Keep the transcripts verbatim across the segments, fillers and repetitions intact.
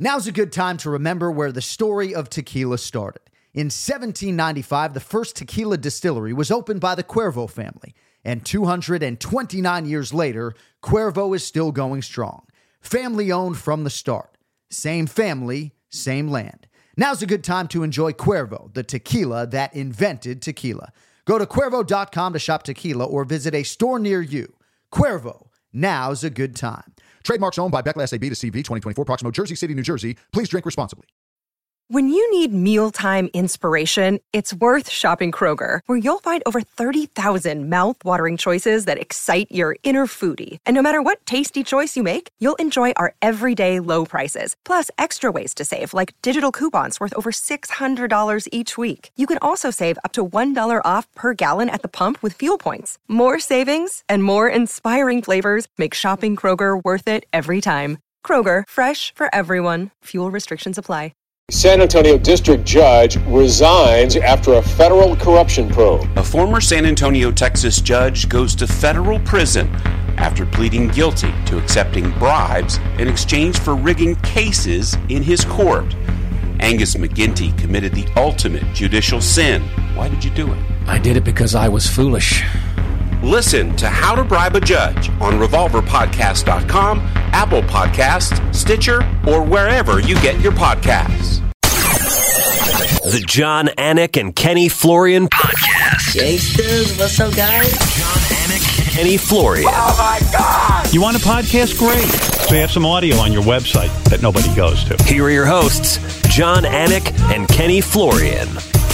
Now's a good time to remember where the story of tequila started. In seventeen ninety-five, the first tequila distillery was opened by the Cuervo family, and two hundred twenty-nine years later, Cuervo is still going strong. Family-owned from the start. Same family, same land. Now's a good time to enjoy Cuervo, the tequila that invented tequila. Go to Cuervo dot com to shop tequila or visit a store near you. Cuervo, now's a good time. Trademarks owned by Beckless A B to C V twenty twenty-four, Proximo, Jersey City, New Jersey. Please drink responsibly. When you need mealtime inspiration, it's worth shopping Kroger, where you'll find over thirty thousand mouth-watering choices that excite your inner foodie. And no matter what tasty choice you make, you'll enjoy our everyday low prices, plus extra ways to save, like digital coupons worth over six hundred dollars each week. You can also save up to one dollar off per gallon at the pump with fuel points. More savings and more inspiring flavors make shopping Kroger worth it every time. Kroger, fresh for everyone. Fuel restrictions apply. San Antonio district judge resigns after a federal corruption probe. A former San Antonio, Texas judge goes to federal prison after pleading guilty to accepting bribes in exchange for rigging cases in his court. Angus McGinty committed the ultimate judicial sin. Why did you do it? I did it because I was foolish. Listen to How to Bribe a Judge on revolver podcast dot com, Apple Podcasts, Stitcher, or wherever you get your podcasts. The John Anik and Kenny Florian Podcast. Gangsters, what's up, guys? John Anik, Kenny Florian. Oh, my God! You want a podcast? Great. So you have some audio on your website that nobody goes to. Here are your hosts, John Anik and Kenny Florian.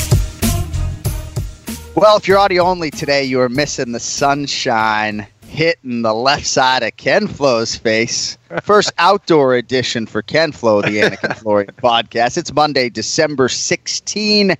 Well, if you're audio only today, you are missing the sunshine hitting the left side of Ken Flo's face. First outdoor edition for Ken Flo, the Anik and Florian podcast. It's Monday, December sixteenth,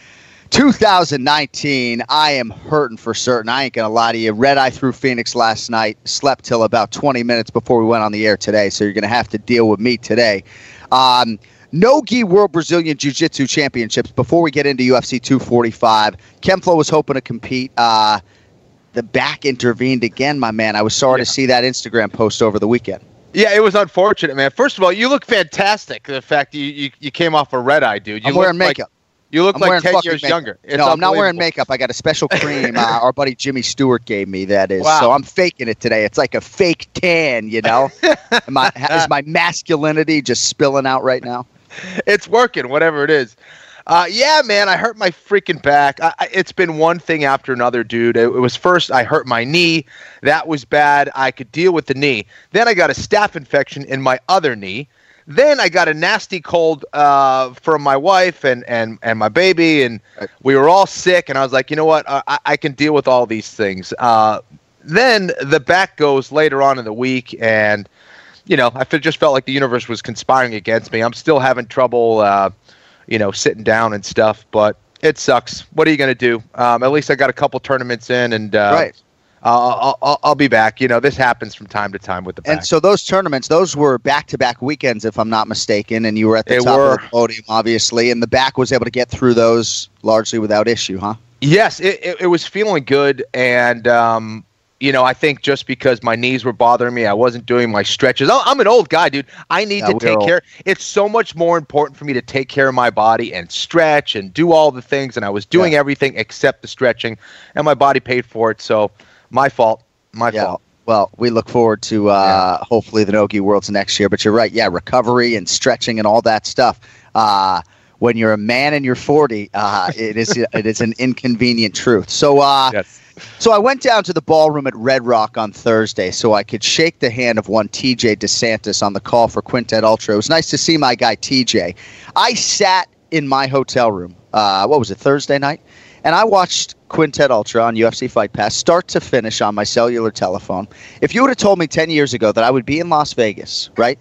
twenty nineteen. I am hurting for certain. I ain't going to lie to you. Red eye through Phoenix last night. Slept till about twenty minutes before we went on the air today, so you're going to have to deal with me today. Um... No-Gi World Brazilian Jiu-Jitsu Championships. Before we get into U F C two forty-five, Ken Flo was hoping to compete. Uh, the back intervened again, my man. I was sorry yeah. to see that Instagram post over the weekend. Yeah, it was unfortunate, man. First of all, you look fantastic. The fact you you, you came off a red eye, dude. You I'm wearing makeup. Like, you look I'm like ten years makeup. younger. It's no, I'm not wearing makeup. I got a special cream uh, our buddy Jimmy Stewart gave me, that is. Wow. So I'm faking it today. It's like a fake tan, you know? Am I, is my masculinity just spilling out right now? It's working, whatever it is. Uh, yeah, man, I hurt my freaking back. I, I, it's been one thing after another, dude. It, it was first I hurt my knee. That was bad. I could deal with the knee. Then I got a staph infection in my other knee. Then I got a nasty cold uh, from my wife and, and, and my baby, and we were all sick. And I was like, you know what? I, I can deal with all these things. Uh, then the back goes later on in the week, and you know, I just felt like the universe was conspiring against me. I'm still having trouble, uh, you know, sitting down and stuff, but it sucks. What are you going to do? Um, at least I got a couple tournaments in, and uh, right. uh, I'll, I'll, I'll be back. You know, this happens from time to time with the back. And so those tournaments, those were back-to-back weekends, if I'm not mistaken, and you were at the they top were. of the podium, obviously, and the back was able to get through those largely without issue, huh? Yes, it, it, it was feeling good, and um, you know, I think just because my knees were bothering me, I wasn't doing my stretches. I'm an old guy, dude. I need yeah, to take care. It's so much more important for me to take care of my body and stretch and do all the things. And I was doing yeah. everything except the stretching, and my body paid for it. So my fault. My yeah. fault. Well, we look forward to uh, yeah. hopefully the No-Gi Worlds next year. But you're right. Yeah, recovery and stretching and all that stuff. Uh, when you're a man and you're forty, uh, it is it is an inconvenient truth. So, uh, yes. So I went down to the ballroom at Red Rock on Thursday so I could shake the hand of one T J DeSantis on the call for Quintet Ultra. It was nice to see my guy T J. I sat in my hotel room, uh, what was it, Thursday night? And I watched Quintet Ultra on U F C Fight Pass start to finish on my cellular telephone. If you would have told me ten years ago that I would be in Las Vegas, right,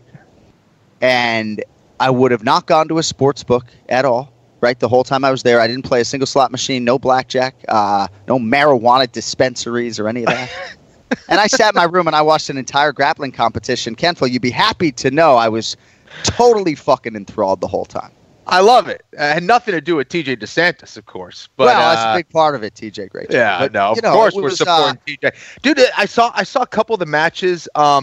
and I would have not gone to a sports book at all, right? The whole time I was there, I didn't play a single slot machine, no blackjack, uh, no marijuana dispensaries or any of that. And I sat in my room and I watched an entire grappling competition. Ken Flo, you'd be happy to know I was totally fucking enthralled the whole time. I love it. It had nothing to do with T J DeSantis, of course. But, well, that's uh, a big part of it, T J. Great. Yeah, but, no, of you know, course we're was, supporting uh, T J. Dude, I saw I saw a couple of the matches. Um,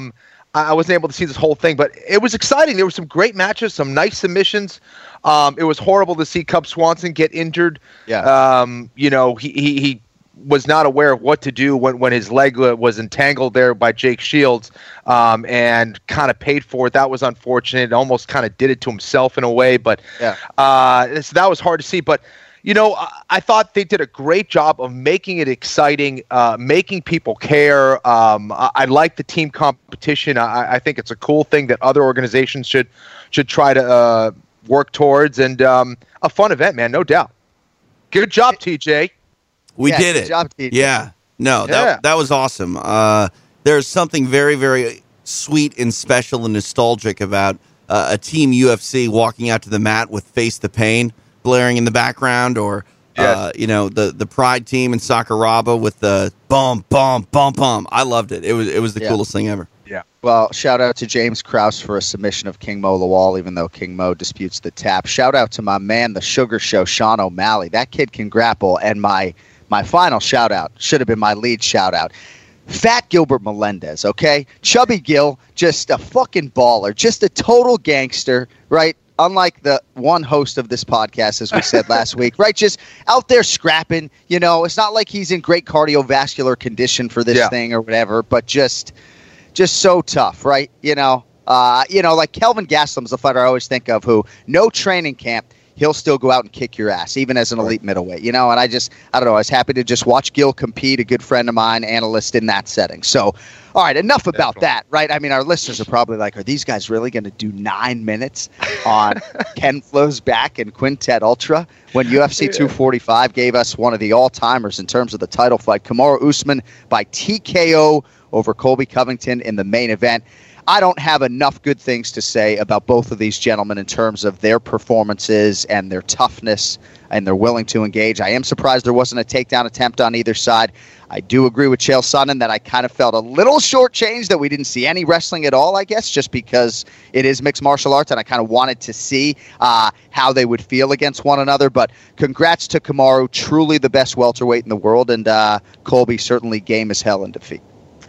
I wasn't able to see this whole thing, but it was exciting. There were some great matches, some nice submissions. Um, it was horrible to see Cub Swanson get injured. Yeah. Um, you know, he, he he was not aware of what to do when, when his leg was entangled there by Jake Shields, um, and kind of paid for it. That was unfortunate. It almost kind of did it to himself in a way, but yeah. uh, so that was hard to see. But you know, I, I thought they did a great job of making it exciting, uh, making people care. Um, I, I like the team competition. I, I think it's a cool thing that other organizations should should try to uh, work towards, and um, a fun event, man, no doubt. Good job, T J. We yeah, did good it. Job, T J. Yeah. No, Yeah. that that was awesome. Uh, there's something very, very sweet and special and nostalgic about uh, a team U F C walking out to the mat with Face the Pain blaring in the background, or Yes. uh, you know, the the Pride team in Sakuraba with the bum bum bum bum. I loved it. It was it was the Yeah. coolest thing ever. Yeah. Well, shout out to James Krause for a submission of King Mo Lawal, even though King Mo disputes the tap. Shout out to my man, the Sugar Show, Sean O'Malley. That kid can grapple. And my my final shout out should have been my lead shout out. Fat Gilbert Melendez, okay? Chubby Gil, just a fucking baller, just a total gangster, right? Unlike the one host of this podcast, as we said last week, right? Just out there scrapping, you know, it's not like he's in great cardiovascular condition for this Yeah. thing or whatever, but just just so tough, right? You know, uh, you know, like Kelvin Gastelum's the fighter I always think of who, no training camp, he'll still go out and kick your ass, even as an elite middleweight, you know? And I just, I don't know, I was happy to just watch Gil compete, a good friend of mine, analyst in that setting. So, all right, enough about Definitely. that, right? I mean, our listeners are probably like, are these guys really going to do nine minutes on Ken Flo's back and Quintet Ultra when U F C two forty-five gave us one of the all-timers in terms of the title fight, Kamaru Usman by T K O over Colby Covington in the main event? I don't have enough good things to say about both of these gentlemen in terms of their performances and their toughness and they're willing to engage. I am surprised there wasn't a takedown attempt on either side. I do agree with Chael Sonnen that I kind of felt a little shortchanged that we didn't see any wrestling at all, I guess, just because it is mixed martial arts, and I kind of wanted to see uh, how they would feel against one another. But congrats to Kamaru, truly the best welterweight in the world, and uh, Colby certainly game as hell in defeat.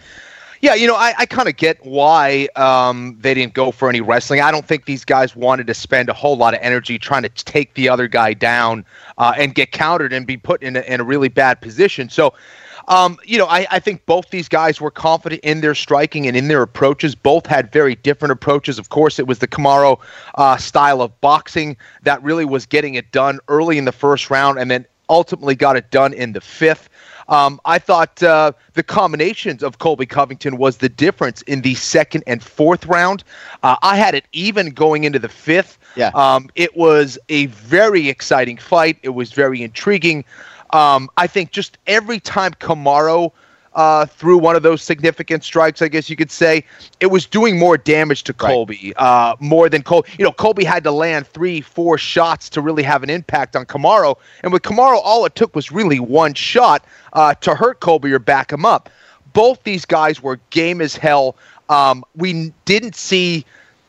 Yeah, you know, I, I kind of get why um, they didn't go for any wrestling. I don't think these guys wanted to spend a whole lot of energy trying to take the other guy down uh, and get countered and be put in a, in a really bad position. So, um, you know, I, I think both these guys were confident in their striking and in their approaches. Both had very different approaches. Of course, it was the Kamaru uh, style of boxing that really was getting it done early in the first round and then ultimately got it done in the fifth. Um, I thought uh, the combinations of Colby Covington was the difference in the second and fourth round. Uh, I had it even going into the fifth. Yeah. Um, it was a very exciting fight. It was very intriguing. Um, I think just every time Kamaru uh, threw one of those significant strikes, I guess you could say, it was doing more damage to Colby, right. uh, more than Colby. You know, Colby had to land three, four shots to really have an impact on Kamaru. And with Kamaru, all it took was really one shot uh, to hurt Colby or back him up. Both these guys were game as hell. Um, we didn't see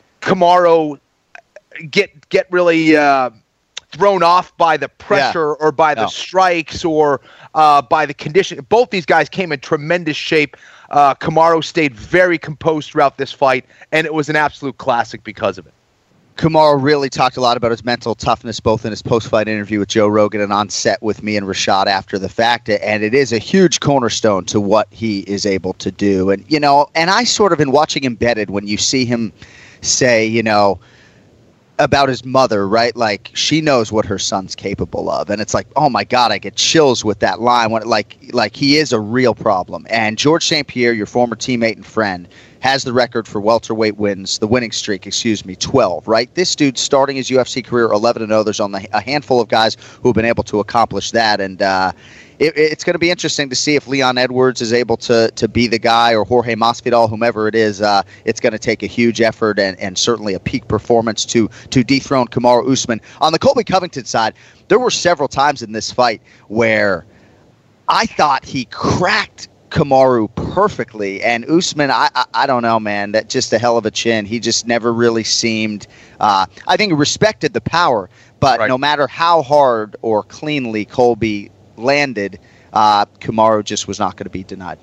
Kamaru get get really uh, thrown off by the pressure yeah. or by no. the strikes or uh, by the condition. Both these guys came in tremendous shape. Uh, Kamaru stayed very composed throughout this fight, and it was an absolute classic because of it. Kamaru really talked a lot about his mental toughness, both in his post-fight interview with Joe Rogan and on set with me and Rashad after the fact. And it is a huge cornerstone to what he is able to do. And, you know, and I sort of, in watching Embedded, when you see him say, you know, about his mother, right? Like, she knows what her son's capable of. And it's like, oh my God, I get chills with that line. When, like, like he is a real problem. And George Saint Pierre, your former teammate and friend, has the record for welterweight wins, the winning streak, excuse me, twelve, right? This dude's starting his U F C career eleven and oh. There's only a handful of guys who have been able to accomplish that. And uh, it, it's going to be interesting to see if Leon Edwards is able to to be the guy, or Jorge Masvidal, whomever it is. Uh, it's going to take a huge effort and, and certainly a peak performance to to dethrone Kamaru Usman. On the Colby Covington side, there were several times in this fight where I thought he cracked Kamaru perfectly, and Usman, I, I I don't know, man, that just a hell of a chin. He just never really seemed, uh, I think he respected the power, but right. no matter how hard or cleanly Colby landed, uh, Kamaru just was not going to be denied.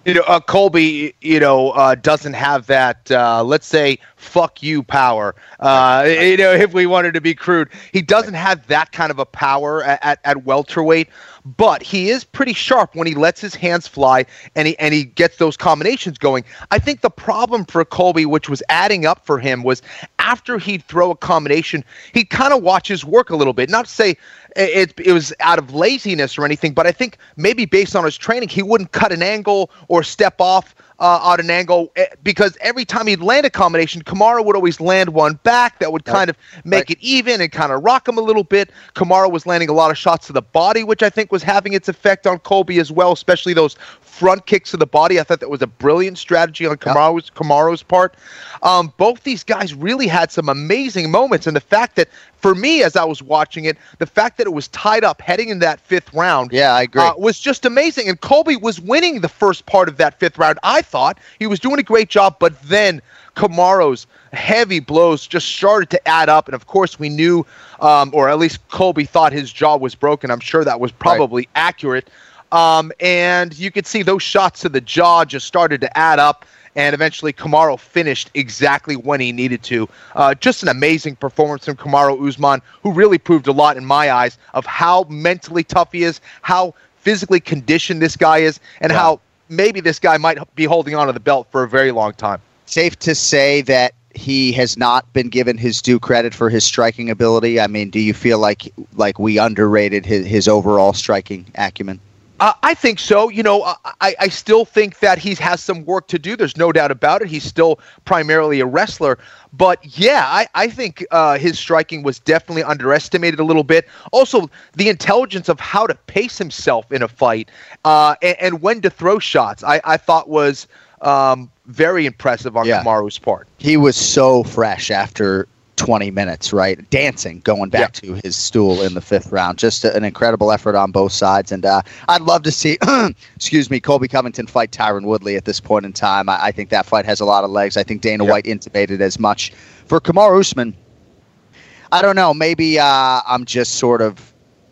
You know, uh, Colby, you know, uh, doesn't have that, uh, let's say, fuck you power. Uh, you know, if we wanted to be crude, he doesn't have that kind of a power at, at, at welterweight, but he is pretty sharp when he lets his hands fly and he and he gets those combinations going. I think the problem for Colby, which was adding up for him, was after he'd throw a combination, he'd kind of watch his work a little bit. Not to say it, it was out of laziness or anything, but I think maybe based on his training, he wouldn't cut an angle or step off uh, on an angle because every time he'd land a combination, Kamaru would always land one back that would kind of make right. it even and kind of rock him a little bit. Kamaru was landing a lot of shots to the body, which I think was having its effect on Colby as well, especially those front kicks to the body. I thought that was a brilliant strategy on Kamaru's, yep. Kamaru's part. Um, both these guys really had some amazing moments, and the fact that, for me, as I was watching it, the fact that it was tied up heading in that fifth round yeah, I agree. Uh, was just amazing. And Colby was winning the first part of that fifth round. I thought he was doing a great job, but then Kamaru's heavy blows just started to add up. And, of course, we knew, um, or at least Colby thought his jaw was broken. I'm sure that was probably right. accurate. Um, and you could see those shots to the jaw just started to add up. And eventually Kamaru finished exactly when he needed to. Uh, just an amazing performance from Kamaru Usman, who really proved a lot in my eyes of how mentally tough he is, how physically conditioned this guy is, and yeah. how maybe this guy might be holding on to the belt for a very long time. Safe to say that he has not been given his due credit for his striking ability. I mean, do you feel like like we underrated his, his overall striking acumen? Uh, I think so. You know, I, I still think that he has some work to do. There's no doubt about it. He's still primarily a wrestler. But, yeah, I, I think uh, his striking was definitely underestimated a little bit. Also, the intelligence of how to pace himself in a fight uh, and, and when to throw shots, I, I thought was um, very impressive on yeah. Kamaru's part. He was so fresh after twenty minutes, right? Dancing, going back yeah. to his stool in the fifth round. Just a, an incredible effort on both sides. And uh, I'd love to see, excuse me, Colby Covington fight Tyron Woodley at this point in time. I, I think that fight has a lot of legs. I think Dana yeah. White intimated as much. For Kamaru Usman, I don't know. Maybe uh, I'm just sort of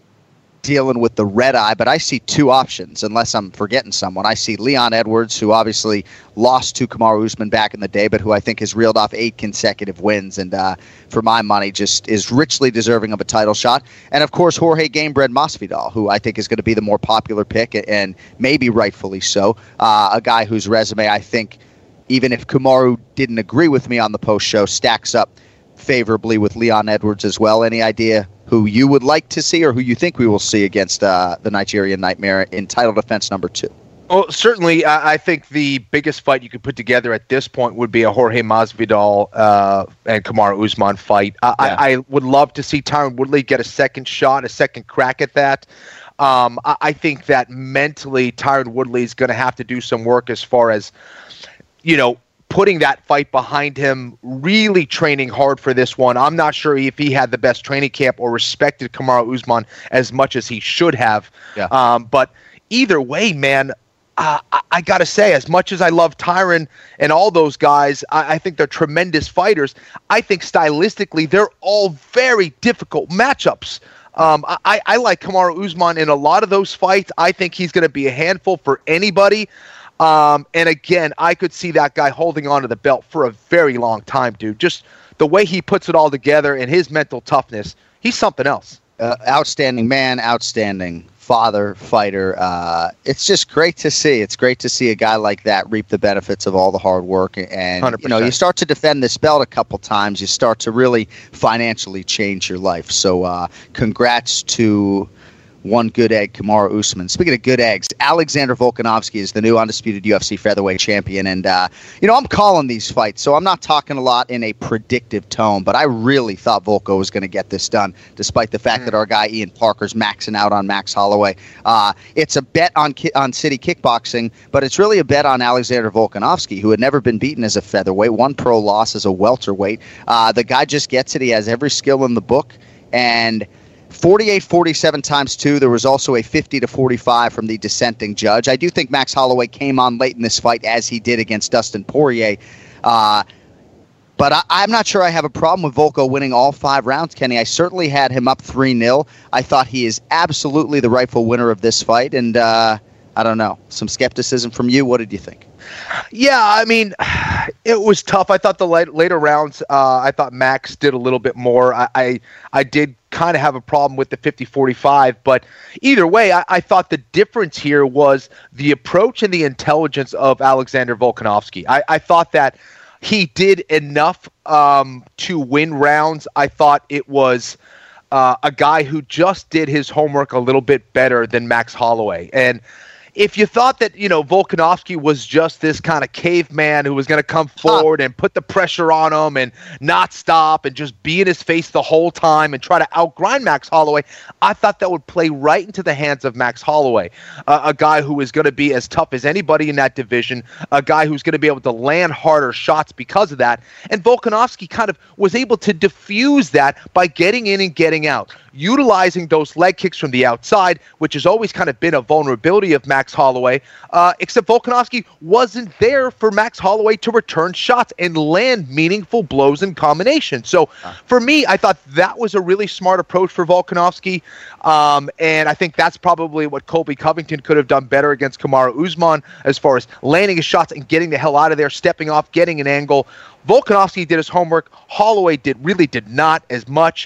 dealing with the red eye, but I see two options, unless I'm forgetting someone. I see Leon Edwards, who obviously lost to Kamaru Usman back in the day, but who I think has reeled off eight consecutive wins, and uh, for my money, just is richly deserving of a title shot. And of course, Jorge Gamebred Masvidal, who I think is going to be the more popular pick, and maybe rightfully so. Uh, a guy whose resume, I think, even if Kamaru didn't agree with me on the post show, stacks up favorably with Leon Edwards as well. Any idea who you would like to see or who you think we will see against uh, the Nigerian Nightmare in title defense number two? Well, certainly, I think the biggest fight you could put together at this point would be a Jorge Masvidal uh, and Kamaru Usman fight. I, yeah. I, I would love to see Tyron Woodley get a second shot, a second crack at that. Um, I, I think that mentally, Tyron Woodley is going to have to do some work as far as, you know, putting that fight behind him, really training hard for this one. I'm not sure if he had the best training camp or respected Kamaru Usman as much as he should have. Yeah. Um, but either way, man, uh, I, I got to say, as much as I love Tyron and all those guys, I, I think they're tremendous fighters. I think stylistically, they're all very difficult matchups. Um, I, I like Kamaru Usman in a lot of those fights. I think he's going to be a handful for anybody. Um, and again, I could see that guy holding on to the belt for a very long time, dude. Just the way he puts it all together and his mental toughness, he's something else. Uh, outstanding man, outstanding father, fighter. Uh, it's just great to see. It's great to see a guy like that reap the benefits of all the hard work. And, one hundred percent. You know, you start to defend this belt a couple times, you start to really financially change your life. So uh, congrats to one good egg, Kamaru Usman. Speaking of good eggs, Alexander Volkanovski is the new undisputed U F C featherweight champion. And, uh, you know, I'm calling these fights, so I'm not talking a lot in a predictive tone, but I really thought Volko was going to get this done, despite the fact mm. that our guy Ian Parker's maxing out on Max Holloway. Uh, it's a bet on ki- on City Kickboxing, but it's really a bet on Alexander Volkanovski, who had never been beaten as a featherweight, one pro loss as a welterweight. Uh, the guy just gets it. He has every skill in the book, and forty-eight forty-seven times two. There was also a fifty to forty-five from the dissenting judge. I do think Max Holloway came on late in this fight, as he did against Dustin Poirier. Uh, but I, I'm not sure I have a problem with Volko winning all five rounds, Kenny. I certainly had him up three nil. I thought he is absolutely the rightful winner of this fight. And, uh, I don't know. Some skepticism from you. What did you think? Yeah, I mean, it was tough. I thought the late, later rounds, uh, I thought Max did a little bit more. I I, I did kind of have a problem with the fifty forty-five, but either way, I, I thought the difference here was the approach and the intelligence of Alexander Volkanovski. I, I thought that he did enough um, to win rounds. I thought it was uh, a guy who just did his homework a little bit better than Max Holloway. And if you thought that, you know, Volkanovski was just this kind of caveman who was going to come forward huh. and put the pressure on him and not stop and just be in his face the whole time and try to outgrind Max Holloway, I thought that would play right into the hands of Max Holloway, uh, a guy who is going to be as tough as anybody in that division, a guy who's going to be able to land harder shots because of that. And Volkanovski kind of was able to diffuse that by getting in and getting out, utilizing those leg kicks from the outside, which has always kind of been a vulnerability of Max Holloway, uh, except Volkanovski wasn't there for Max Holloway to return shots and land meaningful blows in combination. So for me, I thought that was a really smart approach for Volkanovski, um, and I think that's probably what Colby Covington could have done better against Kamaru Usman as far as landing his shots and getting the hell out of there, stepping off, getting an angle. Volkanovski did his homework. Holloway did really did not as much.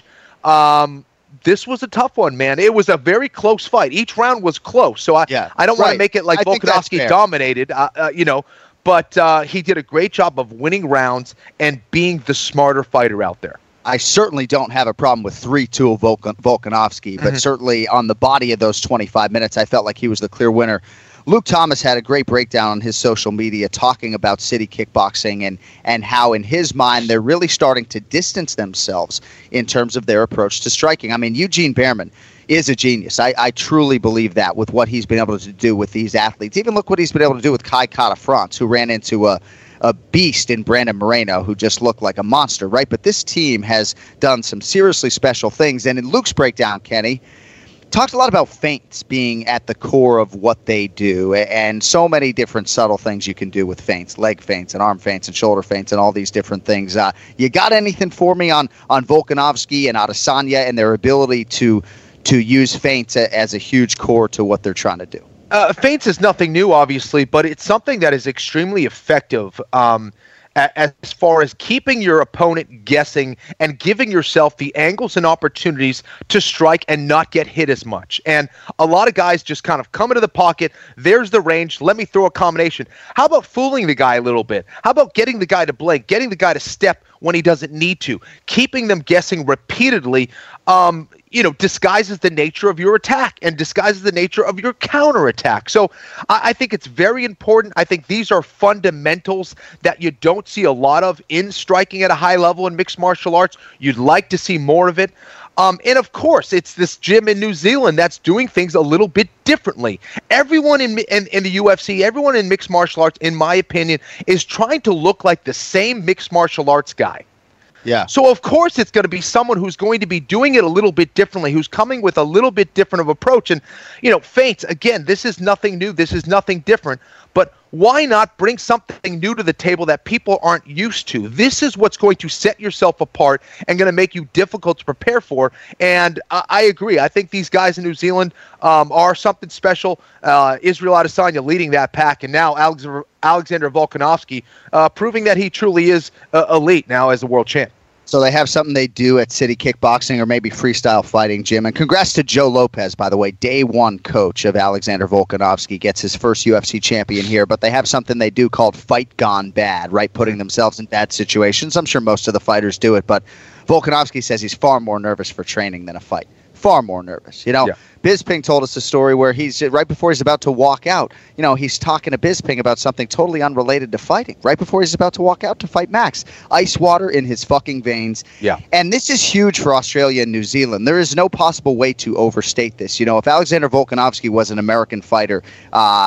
Um, This was a tough one, man. It was a very close fight. Each round was close, so I, yeah, I don't right. want to make it like I Volkanovski dominated, uh, uh, you know, but uh, he did a great job of winning rounds and being the smarter fighter out there. I certainly don't have a problem with three two of Volkan- Volkanovski, but mm-hmm. certainly on the body of those twenty-five minutes, I felt like he was the clear winner. Luke Thomas had a great breakdown on his social media talking about City Kickboxing and, and how, in his mind, they're really starting to distance themselves in terms of their approach to striking. I mean, Eugene Behrman is a genius. I, I truly believe that with what he's been able to do with these athletes. Even look what he's been able to do with Kai Kara-France, who ran into a, a beast in Brandon Moreno, who just looked like a monster, right? But this team has done some seriously special things. And in Luke's breakdown, Kenny, talked a lot about feints being at the core of what they do, and so many different subtle things you can do with feints, leg feints and arm feints and shoulder feints and all these different things. Uh, you got anything for me on on Volkanovski and Adesanya and their ability to to use feints a, as a huge core to what they're trying to do? Uh, feints is nothing new, obviously, but it's something that is extremely effective. Um, As far as keeping your opponent guessing and giving yourself the angles and opportunities to strike and not get hit as much. And a lot of guys just kind of come into the pocket. There's the range. Let me throw a combination. How about fooling the guy a little bit? How about getting the guy to blink, getting the guy to step when he doesn't need to, keeping them guessing repeatedly, um, you know, disguises the nature of your attack and disguises the nature of your counterattack. So I, I think it's very important. I think these are fundamentals that you don't see a lot of in striking at a high level in mixed martial arts. You'd like to see more of it. Um, and of course, it's this gym in New Zealand that's doing things a little bit differently. Everyone in, in in the U F C, everyone in mixed martial arts, in my opinion, is trying to look like the same mixed martial arts guy. Yeah. So, of course, it's going to be someone who's going to be doing it a little bit differently, who's coming with a little bit different of approach. And, you know, feints, again, this is nothing new. This is nothing different. But why not bring something new to the table that people aren't used to? This is what's going to set yourself apart and going to make you difficult to prepare for. And I, I agree. I think these guys in New Zealand um, are something special. Uh, Israel Adesanya leading that pack, and now Alexander, Alexander Volkanovski uh, proving that he truly is uh, elite now as a world champ. So they have something they do at City Kickboxing or maybe Freestyle Fighting Gym. And congrats to Joe Lopez, by the way, day one coach of Alexander Volkanovski, gets his first U F C champion here. But they have something they do called Fight Gone Bad, right? Putting themselves in bad situations. I'm sure most of the fighters do it, but Volkanovski says he's far more nervous for training than a fight. Far more nervous. You know, yeah. Bisping told us a story where he's right before he's about to walk out. You know, he's talking to Bisping about something totally unrelated to fighting. Right before he's about to walk out to fight Max, ice water in his fucking veins. Yeah. And this is huge for Australia and New Zealand. There is no possible way to overstate this. You know, if Alexander Volkanovski was an American fighter, uh,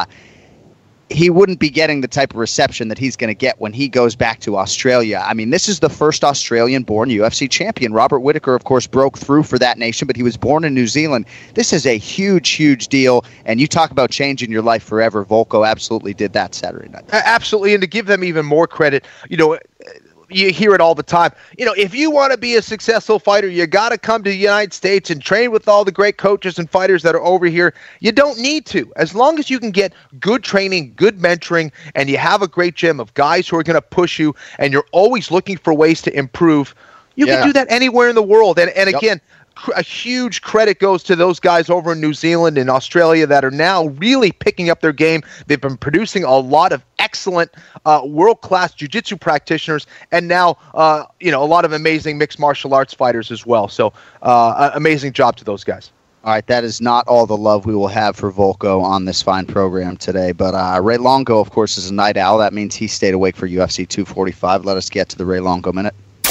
he wouldn't be getting the type of reception that he's going to get when he goes back to Australia. I mean, this is the first Australian-born U F C champion. Robert Whittaker, of course, broke through for that nation, but he was born in New Zealand. This is a huge, huge deal, and you talk about changing your life forever. Volko absolutely did that Saturday night. Absolutely, and to give them even more credit, you know, you hear it all the time. You know, if you want to be a successful fighter, you got to come to the United States and train with all the great coaches and fighters that are over here. You don't need to. As long as you can get good training, good mentoring, and you have a great gym of guys who are going to push you, and you're always looking for ways to improve, you yeah. can do that anywhere in the world. And, and yep. again, a huge credit goes to those guys over in New Zealand and Australia that are now really picking up their game. They've been producing a lot of excellent uh, world-class jiu-jitsu practitioners, and now uh, you know a lot of amazing mixed martial arts fighters as well. So uh, amazing job to those guys. All right, that is not all the love we will have for Volko on this fine program today. But uh, Ray Longo, of course, is a night owl. That means he stayed awake for U F C two forty-five. Let us get to the Ray Longo Minute.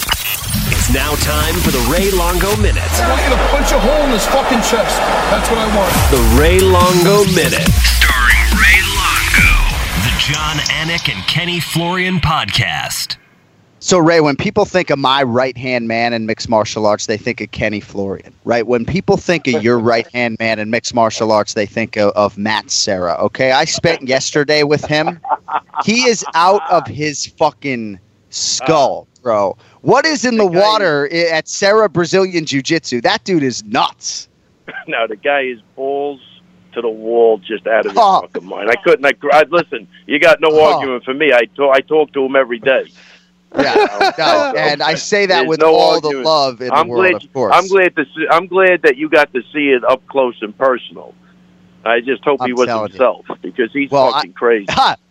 It's now time for the Ray Longo Minute. I want you to punch a hole in his fucking chest. That's what I want. The Ray Longo Minute. Starring Ray Longo. The John Anik and Kenny Florian podcast. So, Ray, when people think of my right-hand man in mixed martial arts, they think of Kenny Florian, right? When people think of your right-hand man in mixed martial arts, they think of, of Matt Serra, okay? I spent yesterday with him. He is out of his fucking skull, bro. What is in the, the water is, at Serra Brazilian Jiu-Jitsu? That dude is nuts. No, the guy is balls to the wall, just out of his oh. fucking mind. I couldn't. I, I listen. You got no oh. argument for me. I talk. I talk to him every day. Yeah, no, and I say that There's with no all argument. the love in I'm the world, glad, of course. I'm glad to see, I'm glad that you got to see it up close and personal. I just hope I'm he was himself you. because he's well, fucking I, crazy.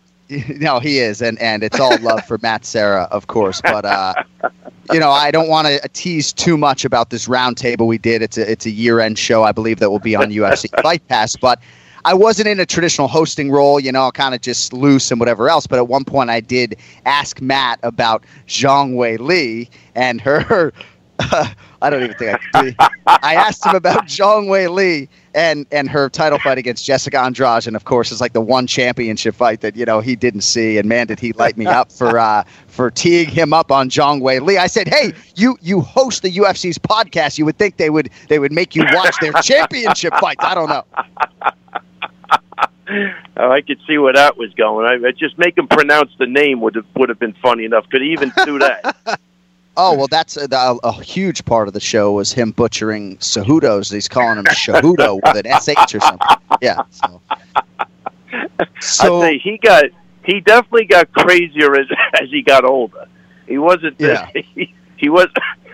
No, he is, and, and it's all love for Matt Serra, of course. But uh, you know, I don't want to tease too much about this roundtable we did. It's a it's a year end show, I believe, that will be on U F C Fight Pass. But I wasn't in a traditional hosting role, you know, kind of just loose and whatever else. But at one point, I did ask Matt about Zhang Wei Li and her. Uh, I don't even think I could do it. I asked him about Zhang Wei Li and, and her title fight against Jessica Andrade. And, of course, it's like the one championship fight that, you know, he didn't see. And, man, did he light me up for uh, for teeing him up on Zhang Wei Li. I said, hey, you you host the U F C's podcast. You would think they would they would make you watch their championship fights. I don't know. Oh, I could see where that was going. I, I just make him pronounce the name would have would have been funny enough. Could he even do that? Oh, well, that's a, a, a huge part of the show was him butchering Cejudo's. He's calling him Cejudo with an S H or something. Yeah. So, so I'd say he got he definitely got crazier as as he got older. He wasn't. Yeah. He, he was.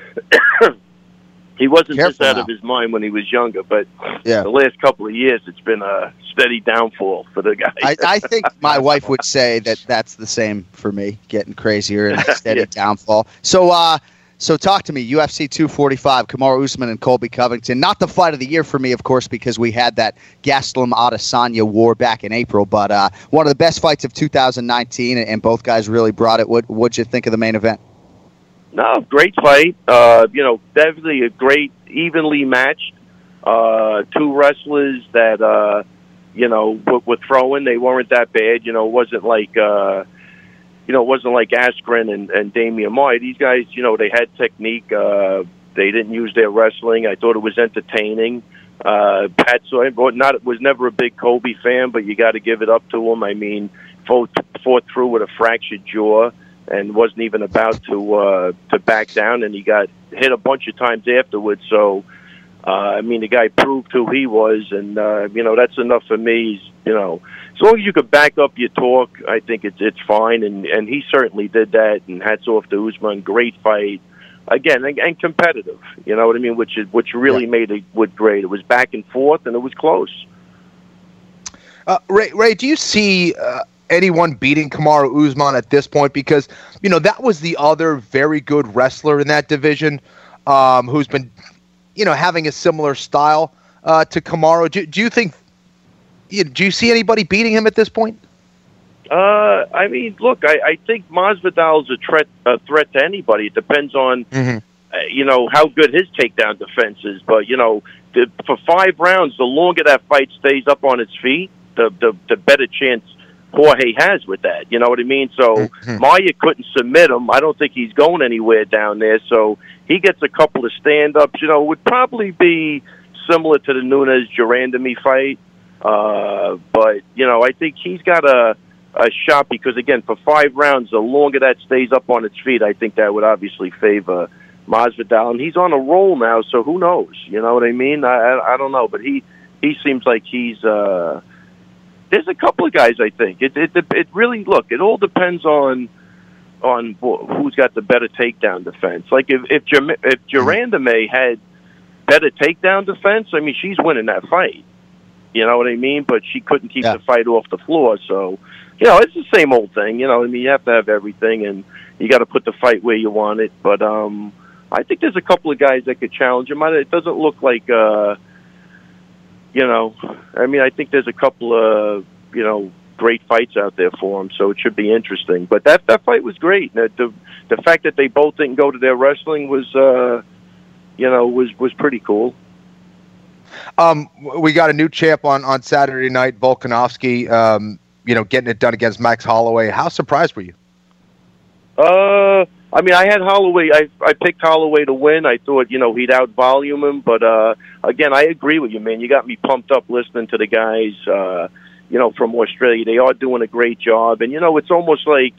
He wasn't Careful just out now. of his mind when he was younger, but yeah. the last couple of years, it's been a steady downfall for the guy. I, I think my wife would say that that's the same for me, getting crazier and a steady yeah. downfall. So, uh, so talk to me. U F C two forty-five, Kamaru Usman and Colby Covington. Not the fight of the year for me, of course, because we had that Gastelum Adesanya war back in April. But uh, one of the best fights of two thousand nineteen, and both guys really brought it. What what'd you think of the main event? No, great fight. Uh, you know, definitely a great, evenly matched. Uh, two wrestlers that, uh, you know, were, were throwing. They weren't that bad. You know, it wasn't like, uh, you know, it wasn't like Askren and, and Damian Maia. These guys, you know, they had technique. Uh, they didn't use their wrestling. I thought it was entertaining. Uh, Pat, so I not was never a big Kobe fan, but you got to give it up to him. I mean, fought, fought through with a fractured jaw. And wasn't even about to uh, to back down, and he got hit a bunch of times afterwards. So, uh, I mean, the guy proved who he was, and uh, you know that's enough for me. He's, you know, as long as you could back up your talk, I think it's it's fine, and and he certainly did that. And hats off to Usman, great fight again, and, and competitive. You know what I mean? Which is which really yeah. made it would great. It was back and forth, and it was close. Uh, Ray, Ray, do you see? Uh anyone beating Kamaru Usman at this point? Because, you know, that was the other very good wrestler in that division um, who's been, you know, having a similar style uh, to Kamaru. Do, do you think, do you see anybody beating him at this point? Uh, I mean, look, I, I think Masvidal's a threat, a threat to anybody. It depends on, mm-hmm. uh, you know, how good his takedown defense is. But, you know, the, for five rounds, the longer that fight stays up on its feet, the, the, the better chance Jorge has with that, you know what I mean? So mm-hmm. Maia couldn't submit him. I don't think he's going anywhere down there. So he gets a couple of stand-ups. You know, it would probably be similar to the Nunes-Durandamy fight. Uh, but, you know, I think he's got a a shot because, again, for five rounds, the longer that stays up on its feet, I think that would obviously favor Masvidal. And he's on a roll now, so who knows? You know what I mean? I, I, I don't know, but he, he seems like he's uh, – there's a couple of guys, I think. It, it, it really – look, it all depends on on who's got the better takedown defense. Like, if if, Jam- if Gerandame had better takedown defense, I mean, she's winning that fight. You know what I mean? But she couldn't keep yeah. the fight off the floor, so – you know, it's the same old thing. You know, I mean, you have to have everything, and you got to put the fight where you want it. But um, I think there's a couple of guys that could challenge him. It doesn't look like, uh, you know, I mean, I think there's a couple of, you know, great fights out there for him, so it should be interesting. But that that fight was great. The the, the fact that they both didn't go to their wrestling was, uh, you know, was was pretty cool. Um, we got a new champ on on Saturday night, Volkanovski. Um, you know, getting it done against Max Holloway. How surprised were you? Uh, I mean, I had Holloway. I I picked Holloway to win. I thought, you know, he'd out-volume him. But, uh, again, I agree with you, man. You got me pumped up listening to the guys, uh, you know, from Australia. They are doing a great job. And, you know, it's almost like,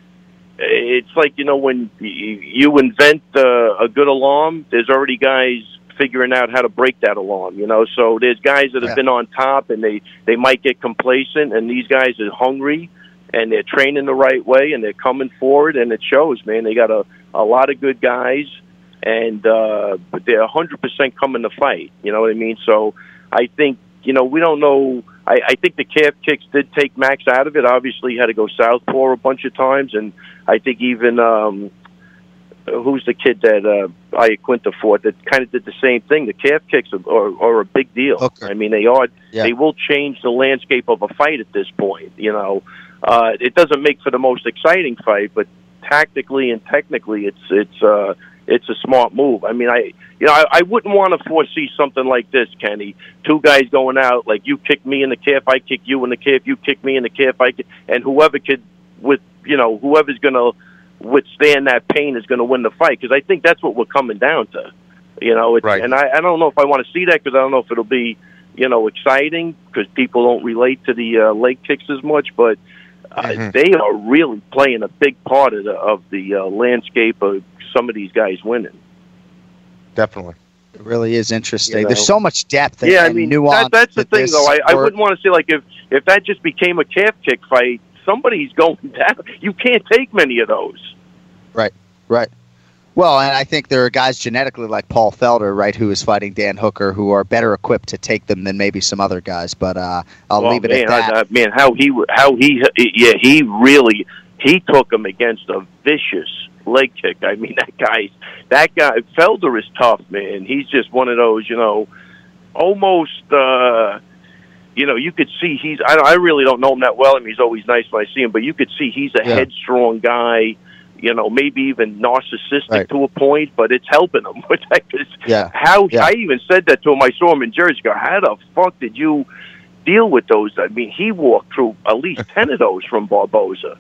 it's like, you know, when you invent uh, a good alarm, there's already guys figuring out how to break that alarm, you know. So there's guys that have yeah. been on top, and they, they might get complacent, and these guys are hungry, and they're training the right way, and they're coming forward, and it shows, man. They got a, a lot of good guys, and uh, but they're one hundred percent coming to fight, you know what I mean? So I think, you know, we don't know. I, I think the calf kicks did take Max out of it. Obviously, he had to go southpaw a bunch of times, and I think even um, – who's the kid that uh, Iaquinta fought that kind of did the same thing? The calf kicks are, are, are a big deal. Hooker. I mean, they are. Yeah. They will change the landscape of a fight at this point. You know, uh, it doesn't make for the most exciting fight, but tactically and technically, it's it's uh, it's a smart move. I mean, I you know I, I wouldn't want to foresee something like this, Kenny. Two guys going out like you kick me in the calf, I kick you in the calf, you kick me in the calf, I kick, and whoever could with you know whoever's gonna withstand that pain is going to win the fight, because I think that's what we're coming down to, you know. It's, right. And I, I don't know if I want to see that, because I don't know if it'll be, you know, exciting, because people don't relate to the uh, leg kicks as much, but uh, mm-hmm. they are really playing a big part of the, of the uh, landscape of some of these guys winning. Definitely. It really is interesting. You know? There's so much depth and, yeah, and I mean, nuance. That, that's the thing, though. I, I wouldn't want to say, like, if, if that just became a calf kick fight, somebody's going down. You can't take many of those. Right, right. Well, and I think there are guys genetically like Paul Felder, right, who is fighting Dan Hooker, who are better equipped to take them than maybe some other guys. But uh, I'll well, leave it man, at that. I, I, man, how he, how he, yeah, he really, he took him against a vicious leg kick. I mean, that guy, that guy, Felder is tough, man. He's just one of those, you know, almost. Uh, You know, you could see he's. I, I really don't know him that well. I mean, he's always nice when I see him, but you could see he's a yeah. headstrong guy. You know, maybe even narcissistic right. to a point, but it's helping him with that. Cause yeah. How yeah. I even said that to him. I saw him in Jersey. Go, how the fuck did you deal with those? I mean, he walked through at least ten of those from Barboza.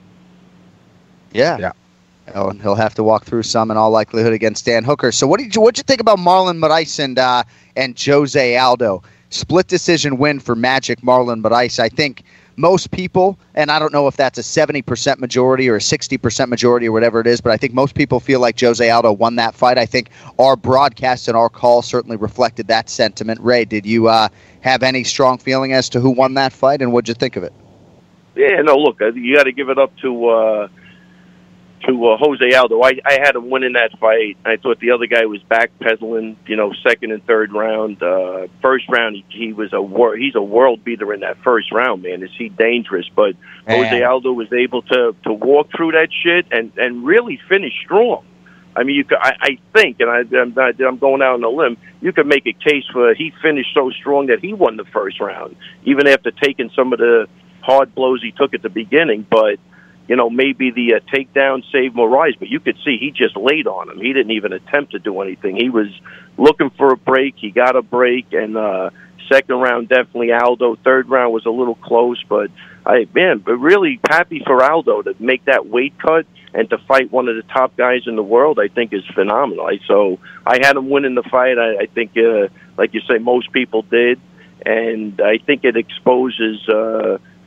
Yeah. Yeah. Oh, and he'll have to walk through some in all likelihood against Dan Hooker. So, what did you what you think about Marlon Moraes and uh, and Jose Aldo? Split decision win for Magic Marlon Moraes. I think most people, and I don't know if that's a seventy percent majority or a sixty percent majority or whatever it is, but I think most people feel like Jose Aldo won that fight. I think our broadcast and our call certainly reflected that sentiment. Ray, did you uh, have any strong feeling as to who won that fight, and what'd you think of it? Yeah, no, look, you got to give it up to uh, to uh, Jose Aldo. I, I had him winning that fight. I thought the other guy was backpedaling, you know, second and third round. Uh, first round, he, he was a wor- he's a world beater in that first round, man. Is he dangerous? But man. Jose Aldo was able to, to walk through that shit and, and really finish strong. I mean, you could, I, I think, and I, I'm, I'm going out on a limb, you could make a case for he finished so strong that he won the first round, even after taking some of the hard blows he took at the beginning. But you know, maybe the uh, takedown saved Moraes, but you could see he just laid on him. He didn't even attempt to do anything. He was looking for a break. He got a break, and uh, second round, definitely Aldo. Third round was a little close, but, I man, but really happy for Aldo to make that weight cut and to fight one of the top guys in the world, I think is phenomenal. I, so I had him winning the fight. I, I think, uh, like you say, most people did, and I think it exposes uh, –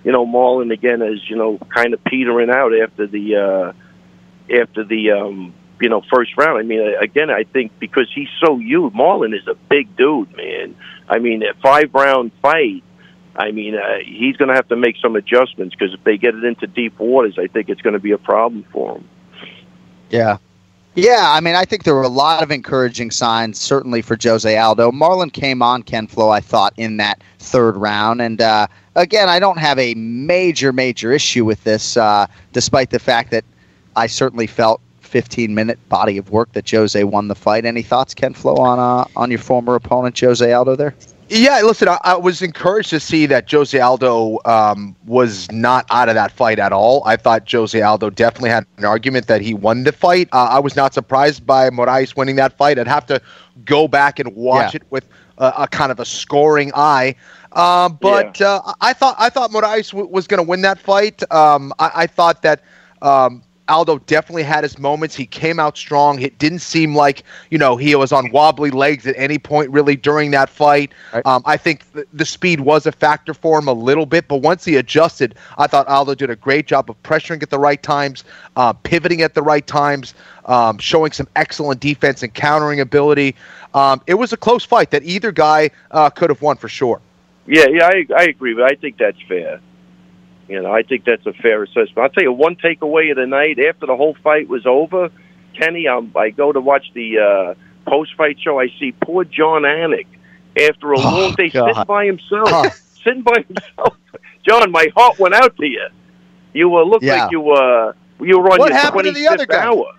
you know, Marlon again is, you know, kind of petering out after the uh, after the um, you know first round. I mean, again, I think because he's so huge, Marlon is a big dude, man. I mean, a five round fight. I mean, uh, he's going to have to make some adjustments because if they get it into deep waters, I think it's going to be a problem for him. Yeah. Yeah, I mean, I think there were a lot of encouraging signs, certainly for Jose Aldo. Marlon came on, Ken Flo, I thought, in that third round. And, uh, again, I don't have a major, major issue with this, uh, despite the fact that I certainly felt fifteen-minute body of work that Jose won the fight. Any thoughts, Ken Flo, on, uh, on your former opponent, Jose Aldo, there? Yeah, listen, I, I was encouraged to see that Jose Aldo um, was not out of that fight at all. I thought Jose Aldo definitely had an argument that he won the fight. Uh, I was not surprised by Moraes winning that fight. I'd have to go back and watch yeah. it with a, a kind of a scoring eye. Uh, but yeah. uh, I thought I thought Moraes w- was going to win that fight. Um, I, I thought that um, Aldo definitely had his moments. He came out strong. It didn't seem like, you know, he was on wobbly legs at any point really during that fight. Right. Um, I think th- the speed was a factor for him a little bit, but once he adjusted, I thought Aldo did a great job of pressuring at the right times, uh, pivoting at the right times, um, showing some excellent defense and countering ability. Um, it was a close fight that either guy uh, could have won for sure. Yeah, yeah, I, I agree, but I think that's fair. You know, I think that's a fair assessment. I'll tell you one takeaway of the night. After the whole fight was over, Kenny, um, I go to watch the uh, post-fight show. I see poor John Anik after a oh, long day God. sitting by himself. Oh. Sitting by himself. John, my heart went out to you. You uh, looked yeah. like you, uh, you were on what your twenty-fifth hour.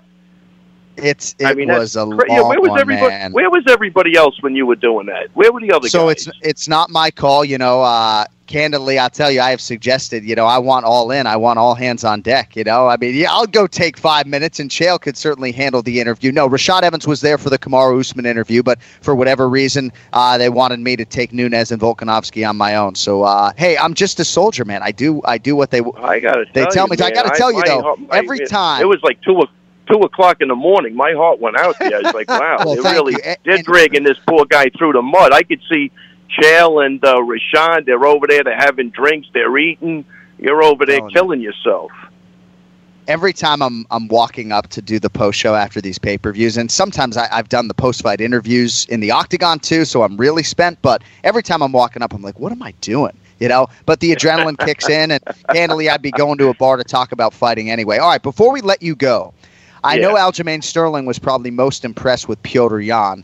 It's it I mean, was a cra- long yeah, where was one, everybody, man. Where was everybody else when you were doing that? Where were the other so guys? So it's it's not my call, you know. Uh, candidly, I'll tell you, I have suggested, you know, I want all in. I want all hands on deck, you know. I mean, yeah, I'll go take five minutes, and Chael could certainly handle the interview. No, Rashad Evans was there for the Kamaru Usman interview, but for whatever reason, uh, they wanted me to take Nunes and Volkanovski on my own. So, uh, hey, I'm just a soldier, man. I do I do what they I gotta they tell, tell you, me. Man, I got to tell I, you, though, heart, every I, time. It was like two o'clock. Two o'clock in the morning, my heart went out to you. I was like, wow, well, they're really and, they're dragging this poor guy through the mud. I could see Chael and uh, Rashad, they're over there, they're having drinks, they're eating. You're over there oh, killing no. yourself. Every time I'm I'm walking up to do the post show after these pay per views, and sometimes I, I've done the post fight interviews in the Octagon too, so I'm really spent. But every time I'm walking up, I'm like, what am I doing? You know, but the adrenaline kicks in, and candidly, I'd be going to a bar to talk about fighting anyway. All right, before we let you go, I yeah. know Aljamain Sterling was probably most impressed with Petr Yan.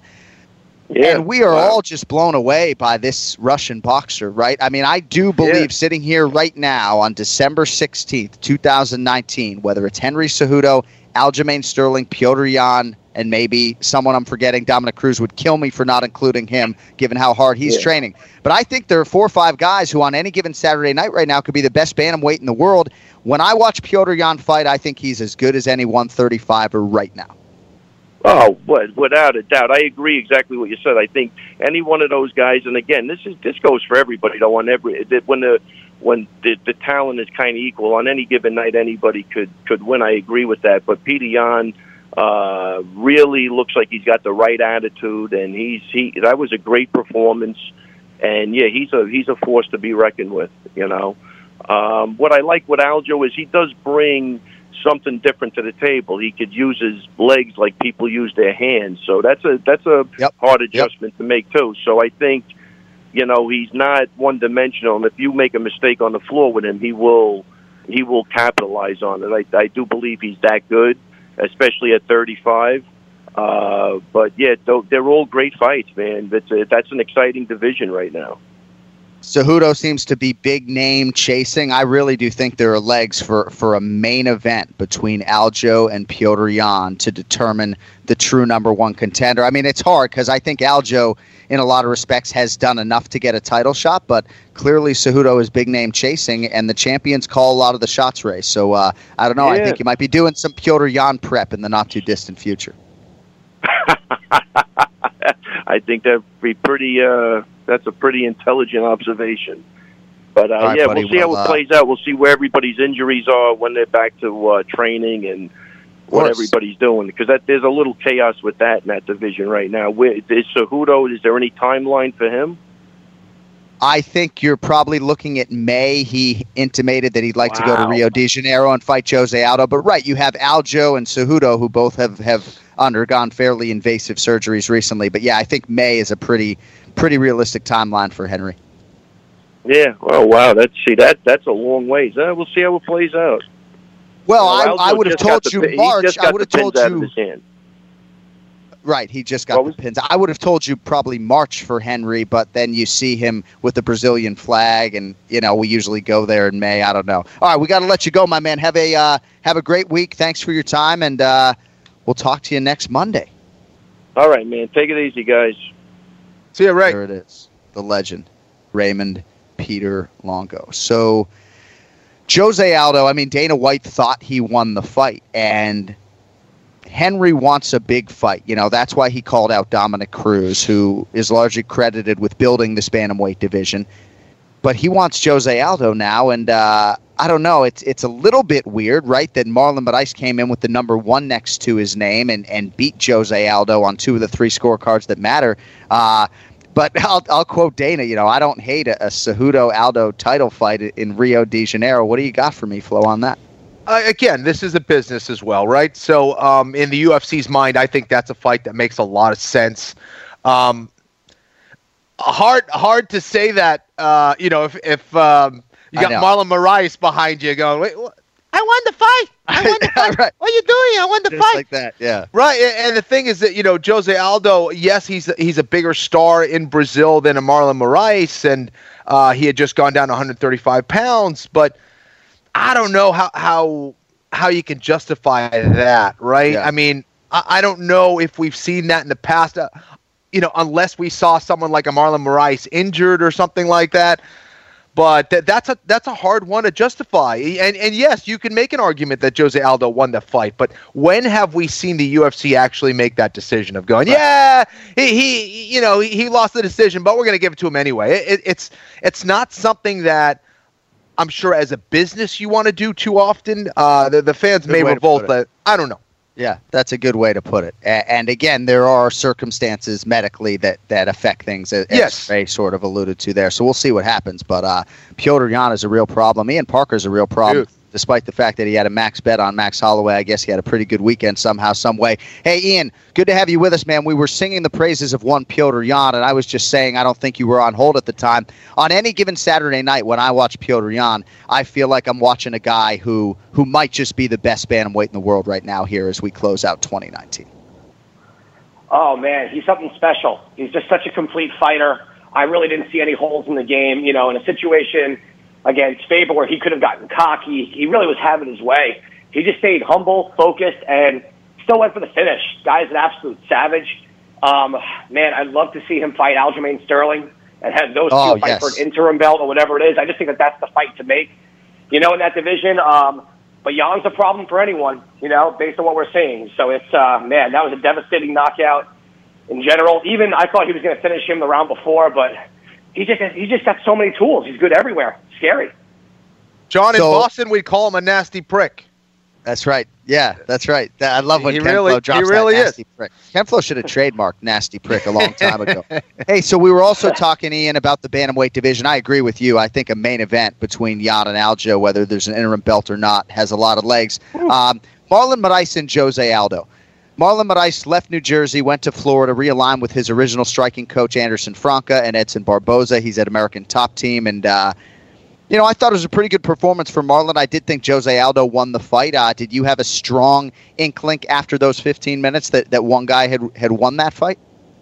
Yeah. And we are wow. all just blown away by this Russian boxer, right? I mean, I do believe yeah. sitting here right now on December sixteenth, twenty nineteen, whether it's Henry Cejudo, Aljamain Sterling, Petr Yan, and maybe someone I'm forgetting, Dominic Cruz would kill me for not including him, given how hard he's yeah. training. But I think there are four or five guys who on any given Saturday night right now could be the best bantamweight in the world. When I watch Petr Yan fight, I think he's as good as any one thirty-fiver right now. Oh, without a doubt. I agree exactly what you said. I think any one of those guys, and again, this is this goes for everybody, though, on every when the when the, the talent is kind of equal, on any given night, anybody could, could win. I agree with that. But Petr Yan uh, really looks like he's got the right attitude, and he's he that was a great performance. And yeah, he's a he's a force to be reckoned with. You know, um, what I like with Aljo is he does bring something different to the table. He could use his legs like people use their hands. So that's a that's a yep. hard adjustment yep. to make too. So I think, you know, he's not one dimensional, and if you make a mistake on the floor with him, he will he will capitalize on it. I, I do believe he's that good, especially at thirty-five. Uh, but yeah, they're all great fights, man. That's a, that's an exciting division right now. Cejudo seems to be big name chasing. I really do think there are legs for, for a main event between Aljo and Petr Yan to determine the true number one contender. I mean, it's hard because I think Aljo, in a lot of respects, has done enough to get a title shot, but clearly Cejudo is big name chasing, and the champions call a lot of the shots, Ray. So uh, I don't know. Yeah. I think you might be doing some Petr Yan prep in the not too distant future. I think that'd be pretty. Uh, that's a pretty intelligent observation. But uh, right, yeah, buddy. we'll see well, how it uh, plays out. We'll see where everybody's injuries are when they're back to uh, training and what everybody's doing, because that there's a little chaos with that in that division right now. Where, is Cejudo? Is there any timeline for him? I think you're probably looking at May. He intimated that he'd like wow. to go to Rio de Janeiro and fight Jose Aldo. But right, you have Aljo and Cejudo, who both have, have undergone fairly invasive surgeries recently. But yeah, I think May is a pretty pretty realistic timeline for Henry. Yeah. Oh wow. That's see that that's a long ways. Uh, we'll see how it plays out. Well, you know, I, I would have told you the, March. I would have told you. Right, he just got was, the pins. I would have told you probably March for Henry, but then you see him with the Brazilian flag, and you know we usually go there in May. I don't know. All right, we got to let you go, my man. Have a uh, have a great week. Thanks for your time, and uh, we'll talk to you next Monday. All right, man. Take it easy, guys. See you, Ray. There it is, the legend, Raymond Peter Longo. So, Jose Aldo. I mean, Dana White thought he won the fight, and Henry wants a big fight. You know, that's why he called out Dominic Cruz, who is largely credited with building this bantamweight division. But he wants Jose Aldo now, and uh, I don't know. It's it's a little bit weird, right, that Marlon Moraes came in with the number one next to his name and, and beat Jose Aldo on two of the three scorecards that matter. Uh, but I'll, I'll quote Dana, you know, I don't hate a, a Cejudo-Aldo title fight in Rio de Janeiro. What do you got for me, Flo, on that? Uh, again, this is a business as well, right? So um, in the U F C's mind, I think that's a fight that makes a lot of sense. Um, hard hard to say that, uh, you know, if, if um, you got Marlon Moraes behind you going, wait, what? I won the fight. I won the fight. Right. What are you doing? I won the Just fight. like that, yeah. Right, and the thing is that, you know, Jose Aldo, yes, he's he's a bigger star in Brazil than a Marlon Moraes, and uh, he had just gone down one hundred thirty-five pounds, but I don't know how how how you can justify that, right? Yeah. I mean, I, I don't know if we've seen that in the past, uh, you know, unless we saw someone like a Marlon Moraes injured or something like that. But th- that's a that's a hard one to justify. And and yes, you can make an argument that Jose Aldo won the fight, but when have we seen the U F C actually make that decision of going, right. yeah, he, he you know he, he lost the decision, but we're going to give it to him anyway? It, it, it's it's not something that I'm sure as a business you want to do too often. Uh, the, the fans may revolt, but I don't know. Yeah, that's a good way to put it. A- and again, there are circumstances medically that, that affect things, as yes. Ray sort of alluded to there. So we'll see what happens. But uh, Petr Yan is a real problem. Ian Parker's a real problem. Dude. Despite the fact that he had a max bet on Max Holloway. I guess he had a pretty good weekend somehow, some way. Hey, Ian, good to have you with us, man. We were singing the praises of one Petr Yan, and I was just saying I don't think you were on hold at the time. On any given Saturday night when I watch Petr Yan, I feel like I'm watching a guy who, who might just be the best bantamweight in the world right now here as we close out twenty nineteen. Oh, man, he's something special. He's just such a complete fighter. I really didn't see any holes in the game. You know, in a situation against Faber where he could have gotten cocky, he really was having his way. He just stayed humble, focused, and still went for the finish. Guy's an absolute savage. Um, man, I'd love to see him fight Aljamain Sterling and have those oh, two fight yes. for an interim belt or whatever it is. I just think that that's the fight to make, you know, in that division. Um, but Jan's a problem for anyone, you know, based on what we're seeing. So it's, uh, man, that was a devastating knockout in general. Even I thought he was going to finish him the round before, but he just he just got so many tools. He's good everywhere. Scary. John, in so, Boston, we'd call him a nasty prick. That's right. Yeah, that's right. I love when he Ken really, Flo drops he really that nasty is. prick. Ken Flo should have trademarked nasty prick a long time ago. Hey, so we were also talking, Ian, about the bantamweight division. I agree with you. I think a main event between Yan and Aljo, whether there's an interim belt or not, has a lot of legs. Um, Marlon Moraes and Jose Aldo. Marlon Moraes left New Jersey, went to Florida, realigned with his original striking coach, Anderson Franca, and Edson Barboza. He's at American Top Team, and uh, you know, I thought it was a pretty good performance for Marlon. I did think Jose Aldo won the fight. Uh, did you have a strong inkling after those fifteen minutes that, that one guy had had won that fight?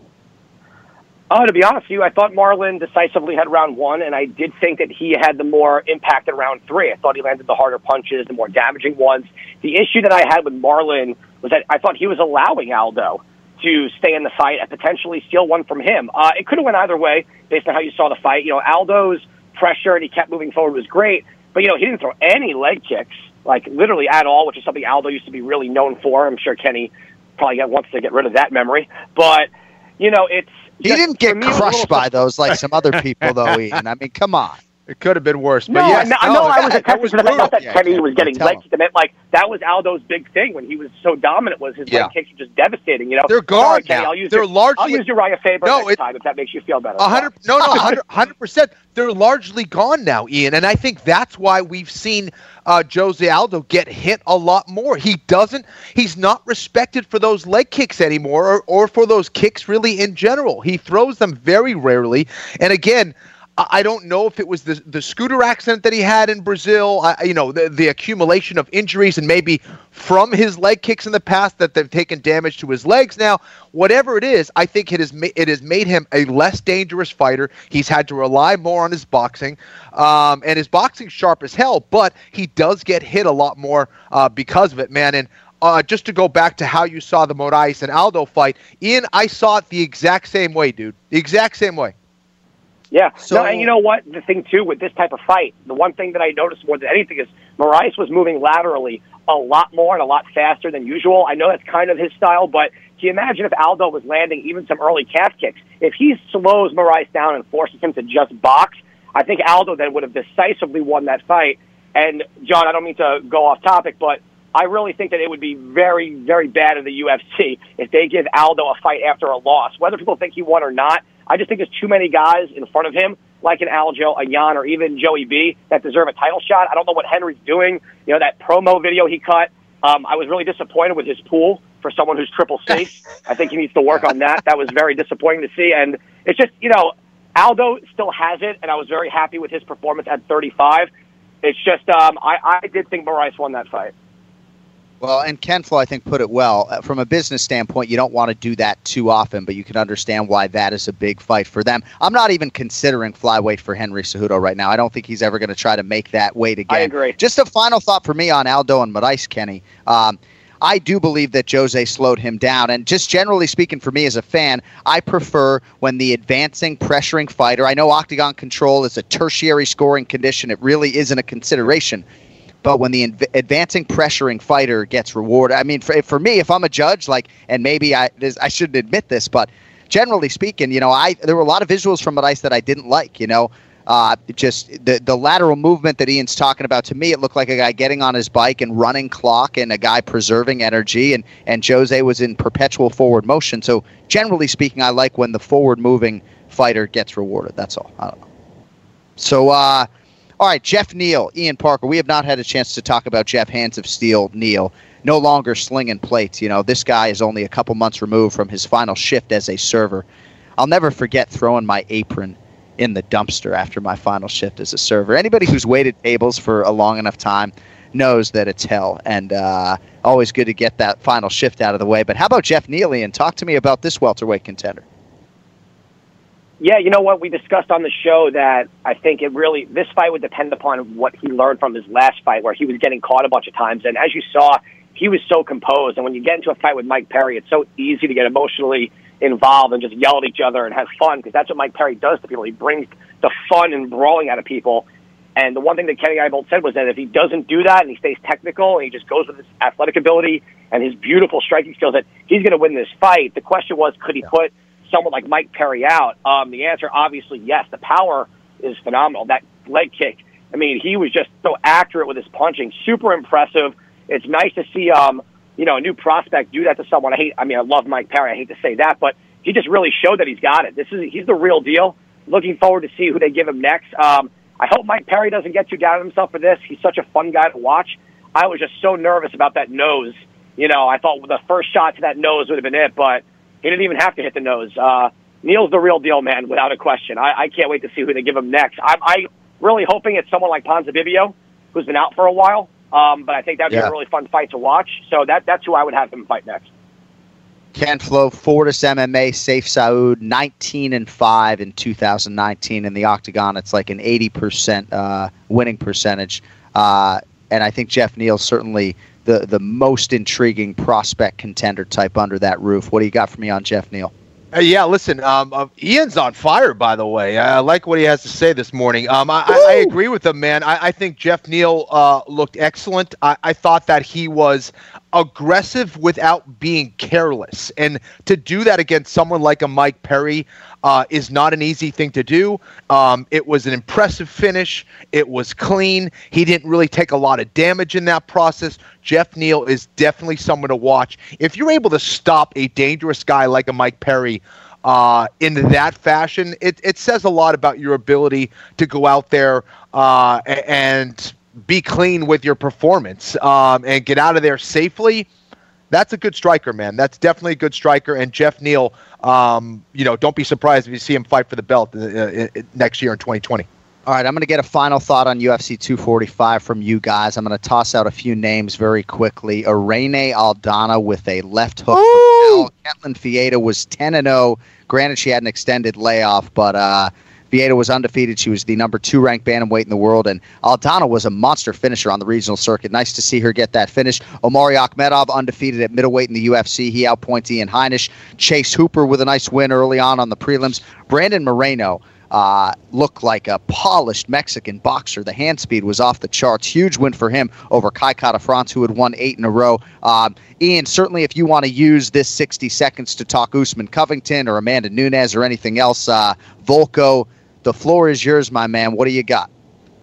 Oh, to be honest with you, I thought Marlon decisively had round one, and I did think that he had the more impact in round three. I thought he landed the harder punches, the more damaging ones. The issue that I had with Marlon was that I thought he was allowing Aldo to stay in the fight and potentially steal one from him. Uh, it could have went either way based on how you saw the fight. You know, Aldo's pressure and he kept moving forward was great, but, you know, he didn't throw any leg kicks, like literally at all, which is something Aldo used to be really known for. I'm sure Kenny probably wants to get rid of that memory. But, you know, it's... He didn't get crushed by those like some other people, though, Ian. I mean, come on. It could have been worse. But no, yes, no, no, no, I was that, attempting to the fact that Yeah, Kenny was getting tell leg kicks. I meant, like, that was Aldo's big thing when he was so dominant, was his Yeah. leg kicks were just devastating. You know, They're gone Sorry, Kenny, now. I'll use They're your, largely- I'll use Uriah Faber No, next it- time if that makes you feel better. A hundred, no, no, a hundred, hundred percent. They're largely gone now, Ian, and I think that's why we've seen uh, Jose Aldo get hit a lot more. He doesn't, he's not respected for those leg kicks anymore, or, or for those kicks really in general. He throws them very rarely, and again, I I don't know if it was the the scooter accident that he had in Brazil, I, you know, the, the accumulation of injuries and maybe from his leg kicks in the past that they've taken damage to his legs now. Whatever it is, I think it has, ma- it has made him a less dangerous fighter. He's had to rely more on his boxing, um, and his boxing's sharp as hell, but he does get hit a lot more uh, because of it, man. And uh, just to go back to how you saw the Moraes and Aldo fight, Ian, I saw it the exact same way, dude. The exact same way. Yeah. So- no, and you know what? The thing, too, with this type of fight, the one thing that I noticed more than anything is Moraes was moving laterally a lot more and a lot faster than usual. I know that's kind of his style, but can you imagine if Aldo was landing even some early calf kicks? If he slows Moraes down and forces him to just box, I think Aldo then would have decisively won that fight. And, John, I don't mean to go off topic, but I really think that it would be very, very bad in the U F C if they give Aldo a fight after a loss. Whether people think he won or not, I just think there's too many guys in front of him, like an Aljo, a Jan, or even Joey B, that deserve a title shot. I don't know what Henry's doing. You know, that promo video he cut, um, I was really disappointed with his pool for someone who's triple C. I think he needs to work on that. That was very disappointing to see. And it's just, you know, Aldo still has it, and I was very happy with his performance at thirty-five. It's just, um, I, I did think Moraes won that fight. Well, and Ken Flo, I think, put it well. Uh, From a business standpoint, you don't want to do that too often, but you can understand why that is a big fight for them. I'm not even considering flyweight for Henry Cejudo right now. I don't think he's ever going to try to make that weight again. I agree. Just a final thought for me on Aldo and Moraes, Kenny. Um, I do believe that Jose slowed him down. And just generally speaking, for me as a fan, I prefer when the advancing, pressuring fighter, I know octagon control is a tertiary scoring condition. It really isn't a consideration. But when the inv- advancing, pressuring fighter gets rewarded, I mean, for, for me, if I'm a judge, like, and maybe I this, I shouldn't admit this, but generally speaking, you know, I there were a lot of visuals from Moraes that I didn't like, you know. Uh, just the the lateral movement that Ian's talking about, to me, it looked like a guy getting on his bike and running clock and a guy preserving energy, and, and Jose was in perpetual forward motion. So generally speaking, I like when the forward-moving fighter gets rewarded. That's all. I don't know. So, uh, all right, Jeff Neal, Ian Parker. We have not had a chance to talk about Jeff Hands of Steel Neal. No longer slinging plates. You know, this guy is only a couple months removed from his final shift as a server. I'll never forget throwing my apron in the dumpster after my final shift as a server. Anybody who's waited tables for a long enough time knows that it's hell, and uh, always good to get that final shift out of the way. But how about Jeff Neal, Ian? Talk to me about this welterweight contender. Yeah, you know what? We discussed on the show that I think it really, this fight would depend upon what he learned from his last fight, where he was getting caught a bunch of times. And as you saw, he was so composed. And when you get into a fight with Mike Perry, it's so easy to get emotionally involved and just yell at each other and have fun, because that's what Mike Perry does to people. He brings the fun and brawling out of people. And the one thing that Kenny and I both said was that if he doesn't do that and he stays technical and he just goes with his athletic ability and his beautiful striking skills, that he's going to win this fight. The question was, could he put someone like Mike Perry out? Um, the answer, obviously, yes. The power is phenomenal. That leg kick, I mean, he was just so accurate with his punching. Super impressive. It's nice to see, um, you know, a new prospect do that to someone. I hate, I mean, I love Mike Perry. I hate to say that, but he just really showed that he's got it. This is, he's the real deal. Looking forward to see who they give him next. Um, I hope Mike Perry doesn't get too down on himself for this. He's such a fun guy to watch. I was just so nervous about that nose. You know, I thought the first shot to that nose would have been it, but he didn't even have to hit the nose. Uh, Neal's the real deal, man, without a question. I, I can't wait to see who they give him next. I'm I really hoping it's someone like Ponzinibbio, who's been out for a while. Um, but I think that would yeah. be a really fun fight to watch. So that that's who I would have him fight next. Ken Flo, Fortis M M A, Safe Saud, nineteen and five in two thousand nineteen in the Octagon. It's like an eighty percent uh, winning percentage. Uh, and I think Jeff Neal's certainly the, the most intriguing prospect contender type under that roof. What do you got for me on Jeff Neal? Uh, yeah, listen, um, uh, Ian's on fire, by the way. I like what he has to say this morning. Um, I, I, I agree with him, man. I, I think Jeff Neal uh, looked excellent. I, I thought that he was aggressive without being careless. And to do that against someone like a Mike Perry uh, is not an easy thing to do. Um, it was an impressive finish. It was clean. He didn't really take a lot of damage in that process. Jeff Neal is definitely someone to watch. If you're able to stop a dangerous guy like a Mike Perry uh, in that fashion, it, it says a lot about your ability to go out there uh, and be clean with your performance um, and get out of there safely. That's a good striker, man. That's definitely a good striker. And Jeff Neal, um, you know, don't be surprised if you see him fight for the belt uh, uh, next year in twenty twenty. All right, I'm going to get a final thought on U F C two forty-five from you guys. I'm going to toss out a few names very quickly. Irene Aldana with a left hook. Ketlin Vieira was ten and oh. Granted, she had an extended layoff, but uh, Vieira was undefeated. She was the number two ranked bantamweight in the world, and Aldana was a monster finisher on the regional circuit. Nice to see her get that finish. Omari Akhmedov undefeated at middleweight in the U F C. He outpoints Ian Heinisch. Chase Hooper with a nice win early on on the prelims. Brandon Moreno uh, looked like a polished Mexican boxer. The hand speed was off the charts. Huge win for him over Kai Kara-France, who had won eight in a row. Um, Ian, certainly if you want to use this sixty seconds to talk Usman Covington or Amanda Nunes or anything else, uh, Volko, the floor is yours, my man. What do you got?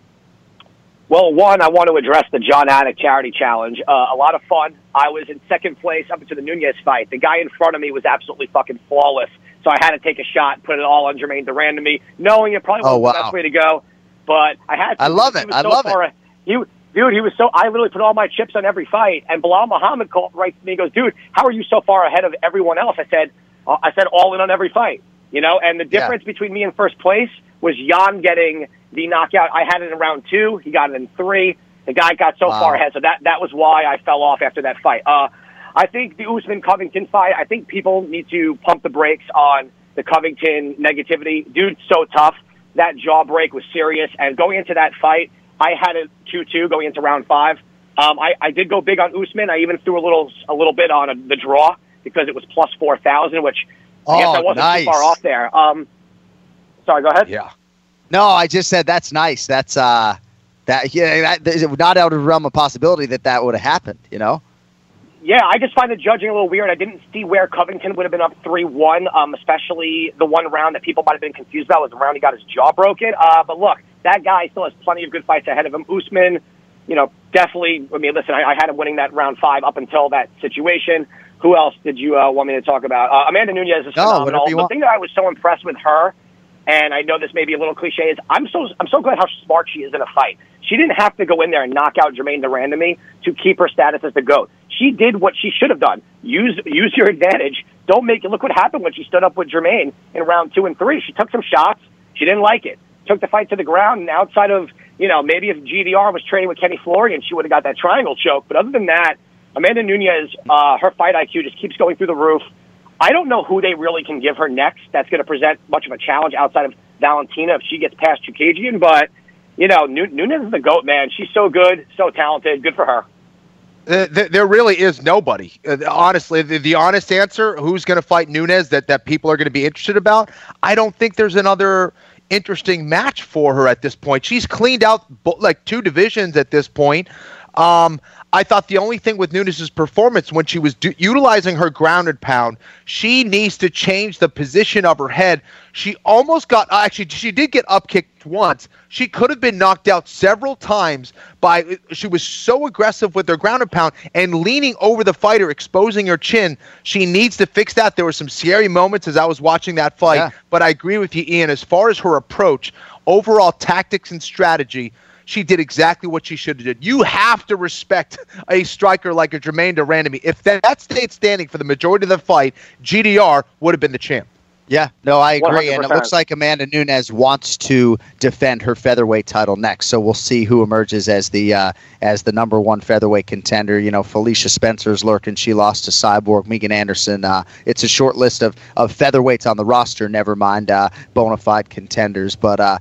Well, one, I want to address the John Anik Charity Challenge. Uh, a lot of fun. I was in second place up into the Nunes fight. The guy in front of me was absolutely fucking flawless. So I had to take a shot, put it all on Jermaine Durandamy, knowing it probably wasn't oh, wow. the best way to go. But I had to. I love it. I so love far, it. He, dude, he was so. I literally put all my chips on every fight. And Bilal Muhammad called right to me. He goes, "Dude, how are you so far ahead of everyone else?" I said, uh, "I said all in on every fight." You know, and the difference yeah. between me and first place was Jan getting the knockout. I had it in round two. He got it in three. The guy got so wow. far ahead. So that that was why I fell off after that fight. Uh, I think the Usman Covington fight. I think people need to pump the brakes on the Covington negativity. Dude's so tough. That jaw break was serious. And going into that fight, I had it two two going into round five. Um, I, I did go big on Usman. I even threw a little a little bit on a, the draw because it was plus four thousand, which oh, I guess I wasn't nice. too far off there. Um, sorry, go ahead. Yeah. No, I just said that's nice. That's uh, that yeah, that is not out of the realm of possibility that that would have happened. You know. Yeah, I just find the judging a little weird. I didn't see where Covington would have been up three one, um, especially the one round that people might have been confused about was the round he got his jaw broken. Uh, but look, that guy still has plenty of good fights ahead of him. Usman, you know, definitely, I mean, listen, I, I had him winning that round five up until that situation. Who else did you uh, want me to talk about? Uh, Amanda Nunes is phenomenal. The want. thing that I was so impressed with her, and I know this may be a little cliche, is I'm so I'm so glad how smart she is in a fight. She didn't have to go in there and knock out Jermaine Durandamy to keep her status as the GOAT. She did what she should have done. Use use your advantage. Don't make it. Look what happened when she stood up with Jermaine in round two and three. She took some shots. She didn't like it. Took the fight to the ground. And outside of, you know, maybe if G D R was training with Kenny Florian, she would have got that triangle choke. But other than that, Amanda Nunes, uh, her fight I Q just keeps going through the roof. I don't know who they really can give her next that's going to present much of a challenge outside of Valentina if she gets past Chookagian. But, you know, Nunes is the GOAT, man. She's so good, so talented. Good for her. Uh, th- there really is nobody. Uh, honestly, the, the honest answer, who's going to fight Nunes that, that people are going to be interested about, I don't think there's another interesting match for her at this point. She's cleaned out bo- like two divisions at this point. Um, I thought the only thing with Nunes' performance when she was do- utilizing her grounded pound, she needs to change the position of her head. She almost got, actually, she did get upkicked once. She could have been knocked out several times by, she was so aggressive with her grounded pound and leaning over the fighter, exposing her chin. She needs to fix that. There were some scary moments as I was watching that fight, yeah. But I agree with you, Ian, as far as her approach, overall tactics and strategy, she did exactly what she should have did. You have to respect a striker like a Jermaine Durandamy. If that, that stayed standing for the majority of the fight, G D R would have been the champ. Yeah, no, I agree. one hundred percent. And it looks like Amanda Nunes wants to defend her featherweight title next. So we'll see who emerges as the uh, as the number one featherweight contender. You know, Felicia Spencer's lurking. She lost to Cyborg. Megan Anderson. Uh, it's a short list of, of featherweights on the roster, never mind uh, bona fide contenders. But uh,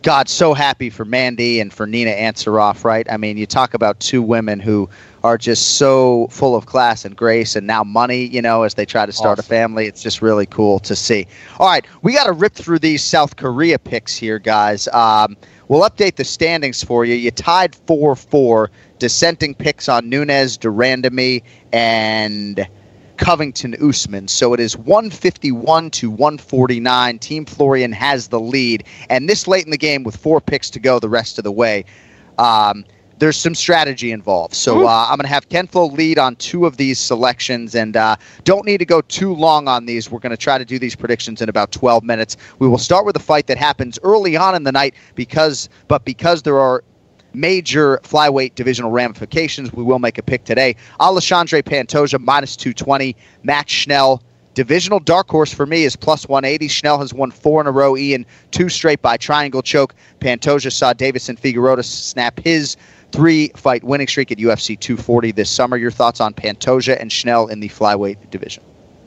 God, so happy for Mandy and for Nina Ansaroff, right? I mean, you talk about two women who are just so full of class and grace and now money, you know, as they try to start awesome. a family. It's just really cool to see. All right, we got to rip through these South Korea picks here, guys. Um, we'll update the standings for you. You tied four four, dissenting picks on Nunes, Durandamy, and Covington Usman. So it is one fifty-one to one forty-nine. Team Florian has the lead. And this late in the game with four picks to go the rest of the way, um, there's some strategy involved. So uh, I'm going to have Ken Flo lead on two of these selections, and uh, don't need to go too long on these. We're going to try to do these predictions in about twelve minutes. We will start with a fight that happens early on in the night, because, but because there are major flyweight divisional ramifications, we will make a pick today. Alexandre Pantoja, minus two twenty. Matt Schnell, divisional dark horse for me, is plus one eighty. Schnell has won four in a row, Ian, two straight by triangle choke. Pantoja saw Davison Figueroa snap his three-fight winning streak at U F C two forty this summer. Your thoughts on Pantoja and Schnell in the flyweight division?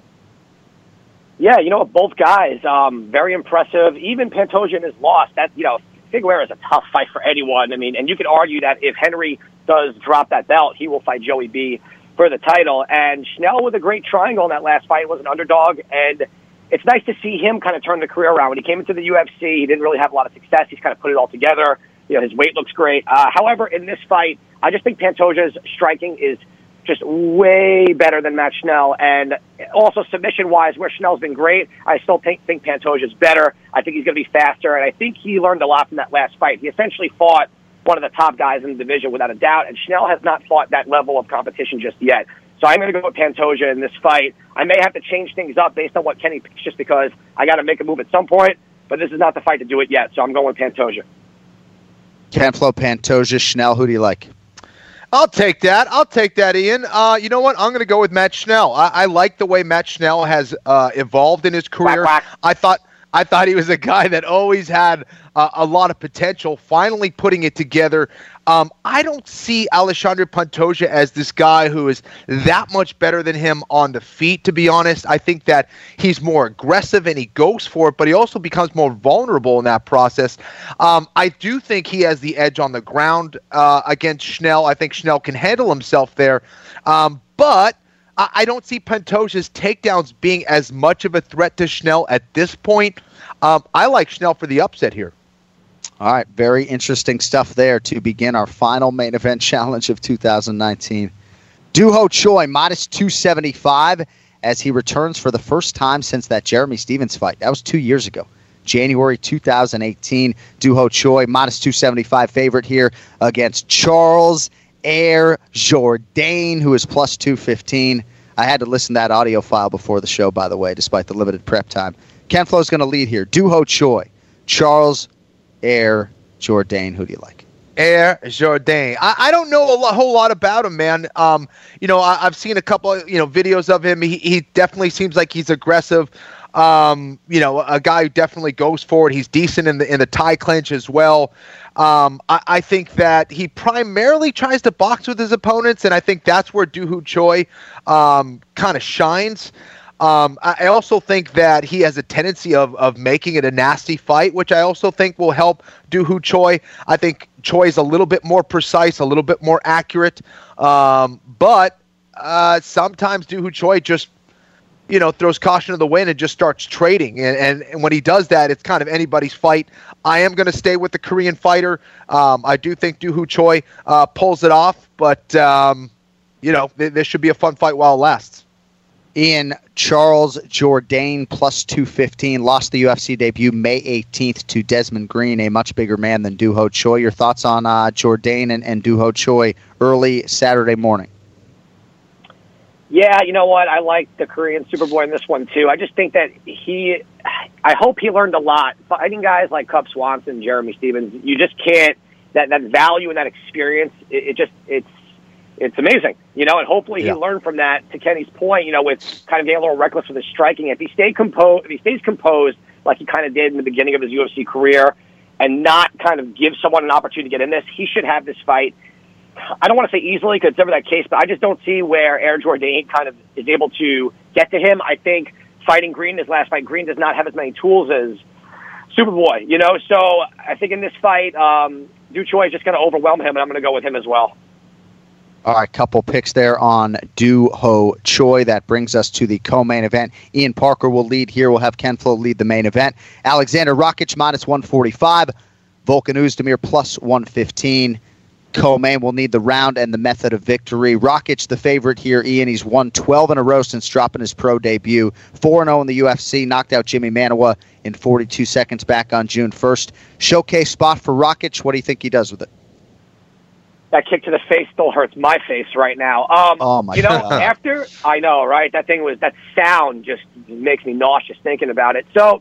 Yeah, you know, both guys, um, very impressive. Even Pantoja in his loss, that, you know, Figueroa is a tough fight for anyone. I mean, and you could argue that if Henry does drop that belt, he will fight Joey B for the title. And Schnell with a great triangle in that last fight, was an underdog. And it's nice to see him kind of turn the career around. When he came into the U F C, he didn't really have a lot of success. He's kind of put it all together. You know, his weight looks great. Uh, however, in this fight, I just think Pantoja's striking is just way better than Matt Schnell. And also submission-wise, where Schnell's been great, I still think, think Pantoja's better. I think he's going to be faster, and I think he learned a lot from that last fight. He essentially fought one of the top guys in the division without a doubt, and Schnell has not fought that level of competition just yet. So I'm going to go with Pantoja in this fight. I may have to change things up based on what Kenny picks, just because I got to make a move at some point, but this is not the fight to do it yet, so I'm going with Pantoja. Ken Flo, Pantoja, Schnell, who do you like? I'll take that. I'll take that, Ian. Uh, you know what? I'm going to go with Matt Schnell. I, I like the way Matt Schnell has uh, evolved in his career. Whack, whack. I thought I thought he was a guy that always had uh, a lot of potential, finally putting it together. Um, I don't see Alexandre Pantoja as this guy who is that much better than him on the feet, to be honest. I think that he's more aggressive and he goes for it, but he also becomes more vulnerable in that process. Um, I do think he has the edge on the ground uh, against Schnell. I think Schnell can handle himself there. Um, but I, I don't see Pantoja's takedowns being as much of a threat to Schnell at this point. Um, I like Schnell for the upset here. All right, very interesting stuff there to begin our final main event challenge of two thousand nineteen. Doo Ho Choi, minus two seventy-five, as he returns for the first time since that Jeremy Stevens fight. That was two years ago, January two thousand eighteen. Doo Ho Choi, minus two seventy-five favorite here against Charles Air Jourdain, who is plus two fifteen. I had to listen to that audio file before the show, by the way, despite the limited prep time. Ken Flo's going to lead here. Doo Ho Choi, Charles Air Jourdain, who do you like? Air Jourdain. I, I don't know a lo- whole lot about him, man. Um, you know, I, I've seen a couple of, you know, videos of him. He, he definitely seems like he's aggressive. Um, you know, a guy who definitely goes forward. He's decent in the in the tie clinch as well. Um, I, I think that he primarily tries to box with his opponents, and I think that's where Doo Ho Choi um, kind of shines. Um, I also think that he has a tendency of, of making it a nasty fight, which I also think will help Doo Ho Choi. I think Choi is a little bit more precise, a little bit more accurate. Um, but uh, sometimes Doo Ho Choi just, you know, throws caution to the wind and just starts trading. And, and, and when he does that, it's kind of anybody's fight. I am going to stay with the Korean fighter. Um, I do think Doo Ho Choi uh, pulls it off, but, um, you know, th- this should be a fun fight while it lasts. Ian, Charles Jourdain, plus two fifteen, lost the U F C debut May eighteenth to Desmond Green, a much bigger man than Doo Ho Choi. Your thoughts on uh, Jourdain and, and Doo Ho Choi early Saturday morning? Yeah, you know what? I like the Korean Superboy in this one, too. I just think that he, I hope he learned a lot. Fighting guys like Cub Swanson, Jeremy Stevens, you just can't, that, that value and that experience, it, it just, it's, It's amazing, you know, and hopefully he yeah. learned from that. To Kenny's point, you know, with kind of getting a little reckless with his striking. If he stayed composed, if he stays composed like he kind of did in the beginning of his U F C career, and not kind of give someone an opportunity to get in this, he should have this fight. I don't want to say easily because it's never that case, but I just don't see where Air Jourdain kind of is able to get to him. I think fighting Green, his last fight, Green does not have as many tools as Superboy, you know. So I think in this fight, um, Du Choi is just going to overwhelm him, and I'm going to go with him as well. All right, couple picks there on Du Ho Choi. That brings us to the co-main event. Ian Parker will lead here. We'll have Ken Flo lead the main event. Alexander Rakic minus one forty-five. Volkan Oezdemir plus one fifteen. Co-main will need the round and the method of victory. Rakic the favorite here. Ian, he's won twelve in a row since dropping his pro debut. four and oh in the U F C. Knocked out Jimmy Manuwa in forty-two seconds back on June first. Showcase spot for Rakic. What do you think he does with it? That kick to the face still hurts my face right now. Um, oh my you know, God. after I know, right? That thing was that sound just makes me nauseous thinking about it. So,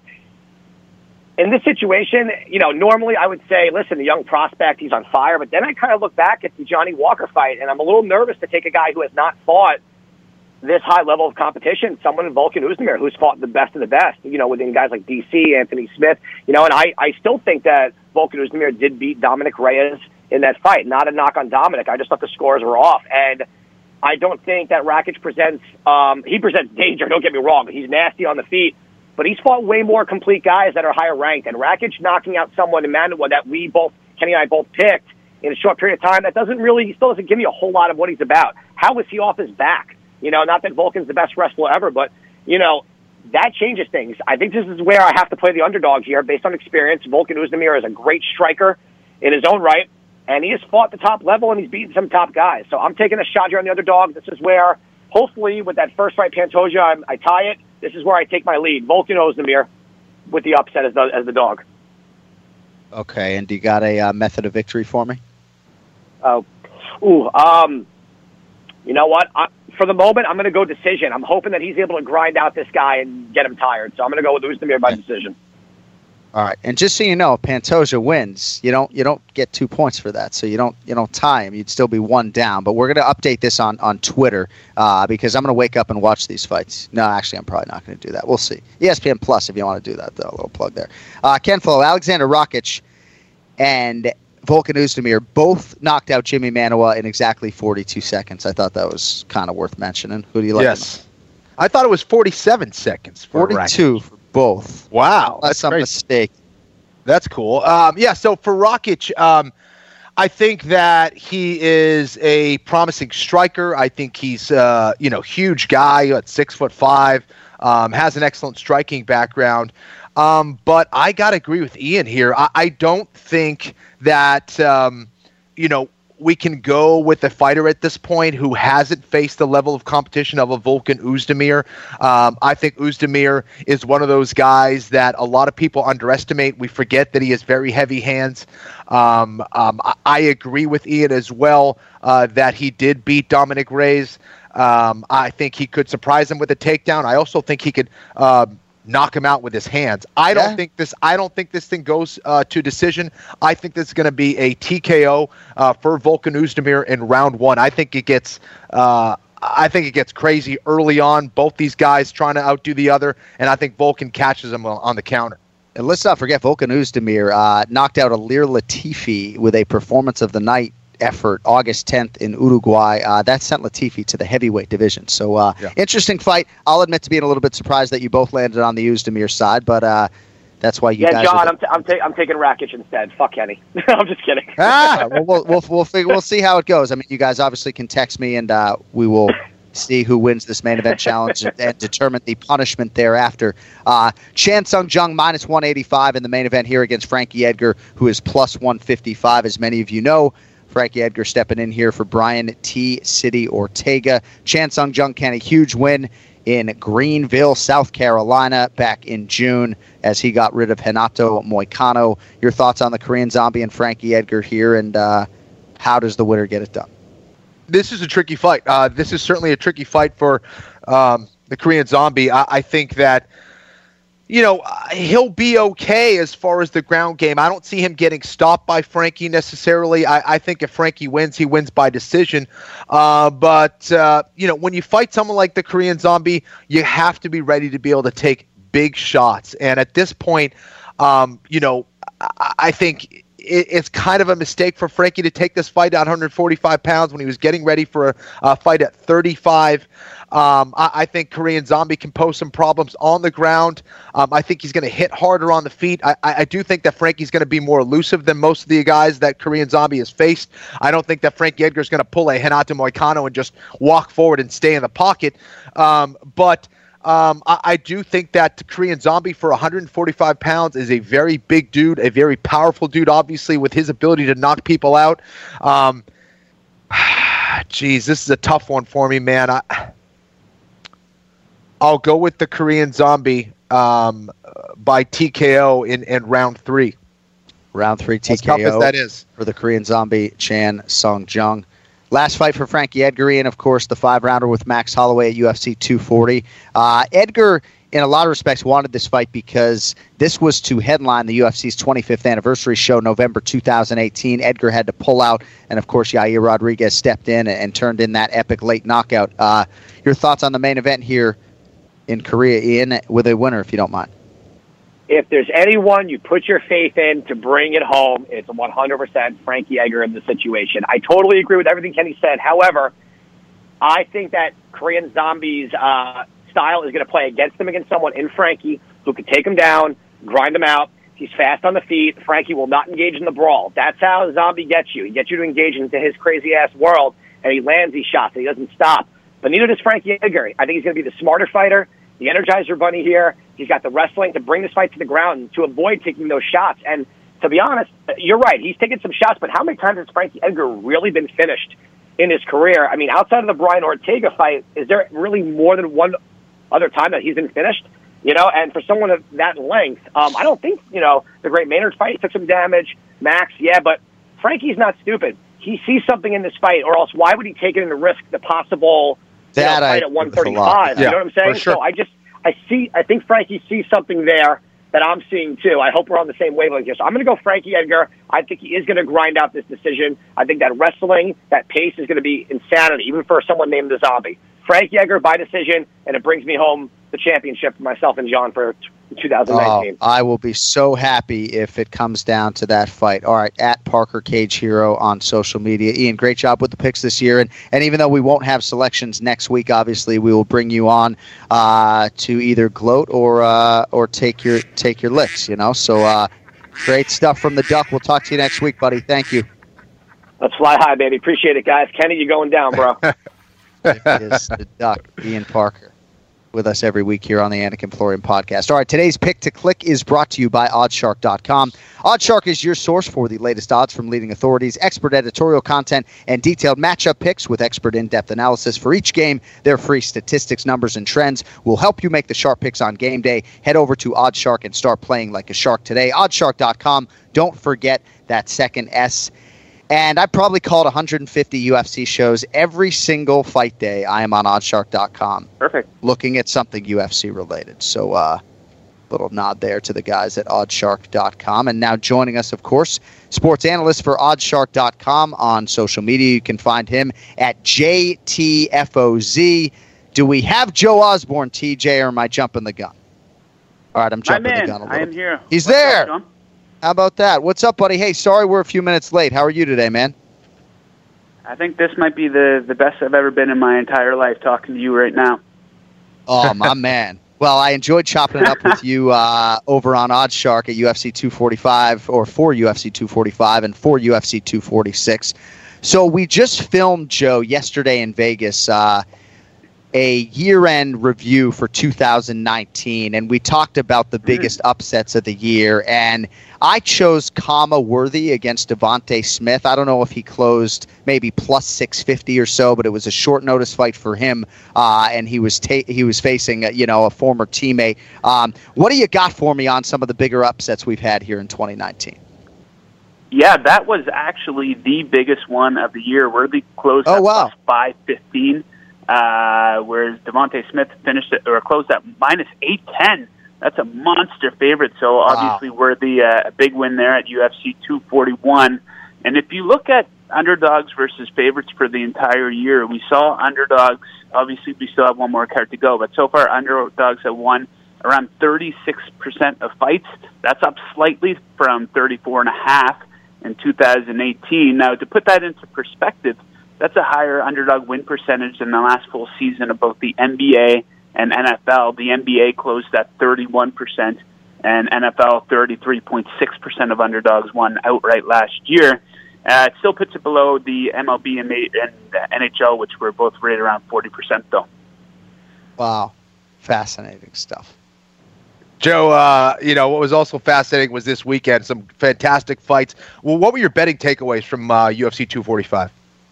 in this situation, you know, normally I would say, listen, the young prospect, he's on fire. But then I kind of look back at the Johnny Walker fight, and I'm a little nervous to take a guy who has not fought this high level of competition, someone in Volkan Oezdemir, who's fought the best of the best, you know, within guys like D C, Anthony Smith, you know, and I, I still think that Volkan Oezdemir did beat Dominic Reyes in that fight. Not a knock on Dominic. I just thought the scores were off. And I don't think that Rakic presents, um, he presents danger, don't get me wrong. He's nasty on the feet, but he's fought way more complete guys that are higher ranked. And Rakic knocking out someone in Manuwa that we both, Kenny and I both picked in a short period of time, that doesn't really, he still doesn't give me a whole lot of what he's about. How is he off his back? You know, not that Volkan's the best wrestler ever, but, you know, that changes things. I think this is where I have to play the underdog here based on experience. Volkan Oezdemir is a great striker in his own right, and he has fought the top level, and he's beaten some top guys. So I'm taking a shot here on the underdog. This is where, hopefully, with that first fight, Pantoja, I, I tie it. This is where I take my lead. Volkan Oezdemir with the upset as the, as the dog. Okay, and do you got a uh, method of victory for me? Oh, ooh, um, you know what? I, for the moment, I'm going to go decision. I'm hoping that he's able to grind out this guy and get him tired. So I'm going to go with Oezdemir by decision. All right, and just so you know, if Pantoja wins, you don't you don't get two points for that, so you don't you don't tie him. You'd still be one down. But we're going to update this on on Twitter uh, because I'm going to wake up and watch these fights. No, actually, I'm probably not going to do that. We'll see. E S P N Plus, if you want to do that, though. A little plug there. Uh, Ken Flo, Alexander Rakic, and Volkan Oezdemir both knocked out Jimmy Manuwa in exactly forty-two seconds. I thought that was kind of worth mentioning. Who do you like? Yes, I thought it was forty-seven seconds. For forty-two. Rakic. Both. Wow. That's some mistake. That's cool. Um, yeah, so for Rakic, um, I think that he is a promising striker. I think he's, uh, you know, huge guy at six foot five, um, has an excellent striking background. Um, but I got to agree with Ian here. I, I don't think that, um, you know, we can go with a fighter at this point who hasn't faced the level of competition of a Volkan Oezdemir. Um, I think Oezdemir is one of those guys that a lot of people underestimate. We forget that he has very heavy hands. Um, um, I, I agree with Ian as well uh, that he did beat Dominic Reyes. Um, I think he could surprise him with a takedown. I also think he could uh, knock him out with his hands. I don't yeah. think this. I don't think this thing goes uh, to decision. I think this is going to be a T K O uh, for Volkan Oezdemir in round one. I think it gets. Uh, I think it gets crazy early on. Both these guys trying to outdo the other, and I think Volkan catches him on the counter. And let's not forget Volkan Oezdemir uh, knocked out Ilir Latifi with a performance of the night effort August tenth in Uruguay. Uh, that sent Latifi to the heavyweight division. So uh, yeah. interesting fight. I'll admit to being a little bit surprised that you both landed on the Oezdemir side, but uh, that's why you yeah, guys. Yeah, John, the- I'm, t- I'm, ta- I'm taking Rakic instead. Fuck Kenny. I'm just kidding. Ah, well, we'll we'll we'll, figure, we'll see how it goes. I mean, you guys obviously can text me, and uh, we will see who wins this main event challenge and, and determine the punishment thereafter. Uh, Chan Sung Jung minus one eighty-five in the main event here against Frankie Edgar, who is plus one fifty-five, as many of you know. Frankie Edgar stepping in here for Brian T. City Ortega. Chan Sung Jung can a huge win in Greenville, South Carolina, back in June as he got rid of Renato Moicano. Your thoughts on the Korean Zombie and Frankie Edgar here, and uh, how does the winner get it done? This is a tricky fight. Uh, this is certainly a tricky fight for um, the Korean Zombie. I, I think that, you know, he'll be okay as far as the ground game. I don't see him getting stopped by Frankie necessarily. I, I think if Frankie wins, he wins by decision. Uh, but, uh, you know, when you fight someone like the Korean Zombie, you have to be ready to be able to take big shots. And at this point, um, you know, I, I think it, it's kind of a mistake for Frankie to take this fight at one forty-five pounds when he was getting ready for a, a fight at thirty-five. Um, I, I think Korean Zombie can pose some problems on the ground. Um, I think he's going to hit harder on the feet. I, I, I do think that Frankie's going to be more elusive than most of the guys that Korean Zombie has faced. I don't think that Frankie Edgar is going to pull a Renato Moicano and just walk forward and stay in the pocket. Um, but um, I, I do think that Korean Zombie for one forty-five pounds is a very big dude, a very powerful dude, obviously, with his ability to knock people out. Um, geez, this is a tough one for me, man. I... I'll go with the Korean Zombie um, by T K O in, in round three. Round three T K O. As tough as that is. For the Korean Zombie, Chan Sung Jung. Last fight for Frankie Edgar, and of course the five-rounder with Max Holloway at U F C two forty. Uh, Edgar, in a lot of respects, wanted this fight because this was to headline the U F C's twenty-fifth anniversary show, November two thousand eighteen. Edgar had to pull out, and of course Yair Rodriguez stepped in and, and turned in that epic late knockout. Uh, your thoughts on the main event here in Korea, Ian, with a winner, if you don't mind? If there's anyone you put your faith in to bring it home, it's one hundred percent Frankie Edgar in the situation. I totally agree with everything Kenny said. However, I think that Korean Zombie's uh, style is going to play against him, against someone in Frankie who could take him down, grind him out. He's fast on the feet. Frankie will not engage in the brawl. That's how Zombie gets you. He gets you to engage into his crazy-ass world, and he lands these shots, and he doesn't stop. But neither does Frankie Edgar. I think he's going to be the smarter fighter, the Energizer Bunny here. He's got the wrestling to bring this fight to the ground to avoid taking those shots. And to be honest, you're right. He's taken some shots, but how many times has Frankie Edgar really been finished in his career? I mean, outside of the Brian Ortega fight, is there really more than one other time that he's been finished? You know, and for someone of that length, um, I don't think, you know, the Great Maynard fight took some damage. Max, yeah, but Frankie's not stupid. He sees something in this fight, or else why would he take it and risk the possible you know, fight at one thirty-five? Yeah, you know what I'm saying? sure. So I just, I see, I think Frankie sees something there that I'm seeing too. I hope we're on the same wavelength here. So I'm going to go Frankie Edgar. I think he is going to grind out this decision. I think that wrestling, that pace is going to be insanity, even for someone named the Zombie. Frankie Edgar by decision, and it brings me home the championship for myself and John for two thousand nineteen. Oh, I will be so happy if it comes down to that fight. All right, at Parker Cage Hero on social media. Ian, great job with the picks this year. And, and even though we won't have selections next week, obviously we will bring you on uh, to either gloat or uh, or take your take your licks. You know, so uh, great stuff from the Duck. We'll talk to you next week, buddy. Thank you. Let's fly high, baby. Appreciate it, guys. Kenny, you're going down, bro. It is the Duck, Ian Parker, with us every week here on the Anik and Florian podcast. All right, today's pick to click is brought to you by oddshark dot com. Oddshark is your source for the latest odds from leading authorities, expert editorial content, and detailed matchup picks with expert in-depth analysis for each game. Their free statistics, numbers, and trends will help you make the sharp picks on game day. Head over to Oddshark and start playing like a shark today. oddshark dot com. Don't forget that second S. And I probably called one hundred fifty U F C shows. Every single fight day, I am on oddshark dot com. Perfect. Looking at something U F C related. So, uh, little nod there to the guys at oddshark dot com. And now joining us, of course, sports analyst for oddshark dot com on social media. You can find him at J T F O Z. Do we have Joe Osborne, T J, or am I jumping the gun? All right, I'm jumping My man, the gun a little. I am here. He's What's there. up, John? How about that? What's up, buddy? Hey, sorry we're a few minutes late. How are you today, man? I think this might be the, the best I've ever been in my entire life talking to you right now. Oh, my man. Well, I enjoyed chopping it up with you uh, over on Oddshark at U F C two forty-five, or for U F C two forty-five and for U F C two forty-six. So we just filmed, Joe, yesterday in Vegas, uh, a year-end review for two thousand nineteen, and we talked about the biggest upsets of the year, and I chose Kama Worthy against Devontae Smith. I don't know if he closed maybe plus six fifty or so, but it was a short notice fight for him, uh, and he was ta- he was facing, you know, a former teammate. Um, what do you got for me on some of the bigger upsets we've had here in twenty nineteen? Yeah, that was actually the biggest one of the year. Worthy closed oh, at wow. plus five fifteen. Uh, whereas Devontae Smith finished it, or closed at minus eight ten. That's a monster favorite. So obviously wow. Worthy uh, a big win there at U F C two forty-one. And if you look at underdogs versus favorites for the entire year, we saw underdogs. Obviously, we still have one more card to go, but so far underdogs have won around thirty-six percent of fights. That's up slightly from thirty-four and a half. in two thousand eighteen. Now, to put that into perspective, that's a higher underdog win percentage than the last full season of both the N B A and N F L. The N B A closed at thirty-one percent, and N F L thirty-three point six percent of underdogs won outright last year. Uh, it still puts it below the M L B and the N H L, which were both right around forty percent, though. Wow. Fascinating stuff. Joe, uh, you know, what was also fascinating was this weekend, some fantastic fights. Well, what were your betting takeaways from uh, U F C two forty-five?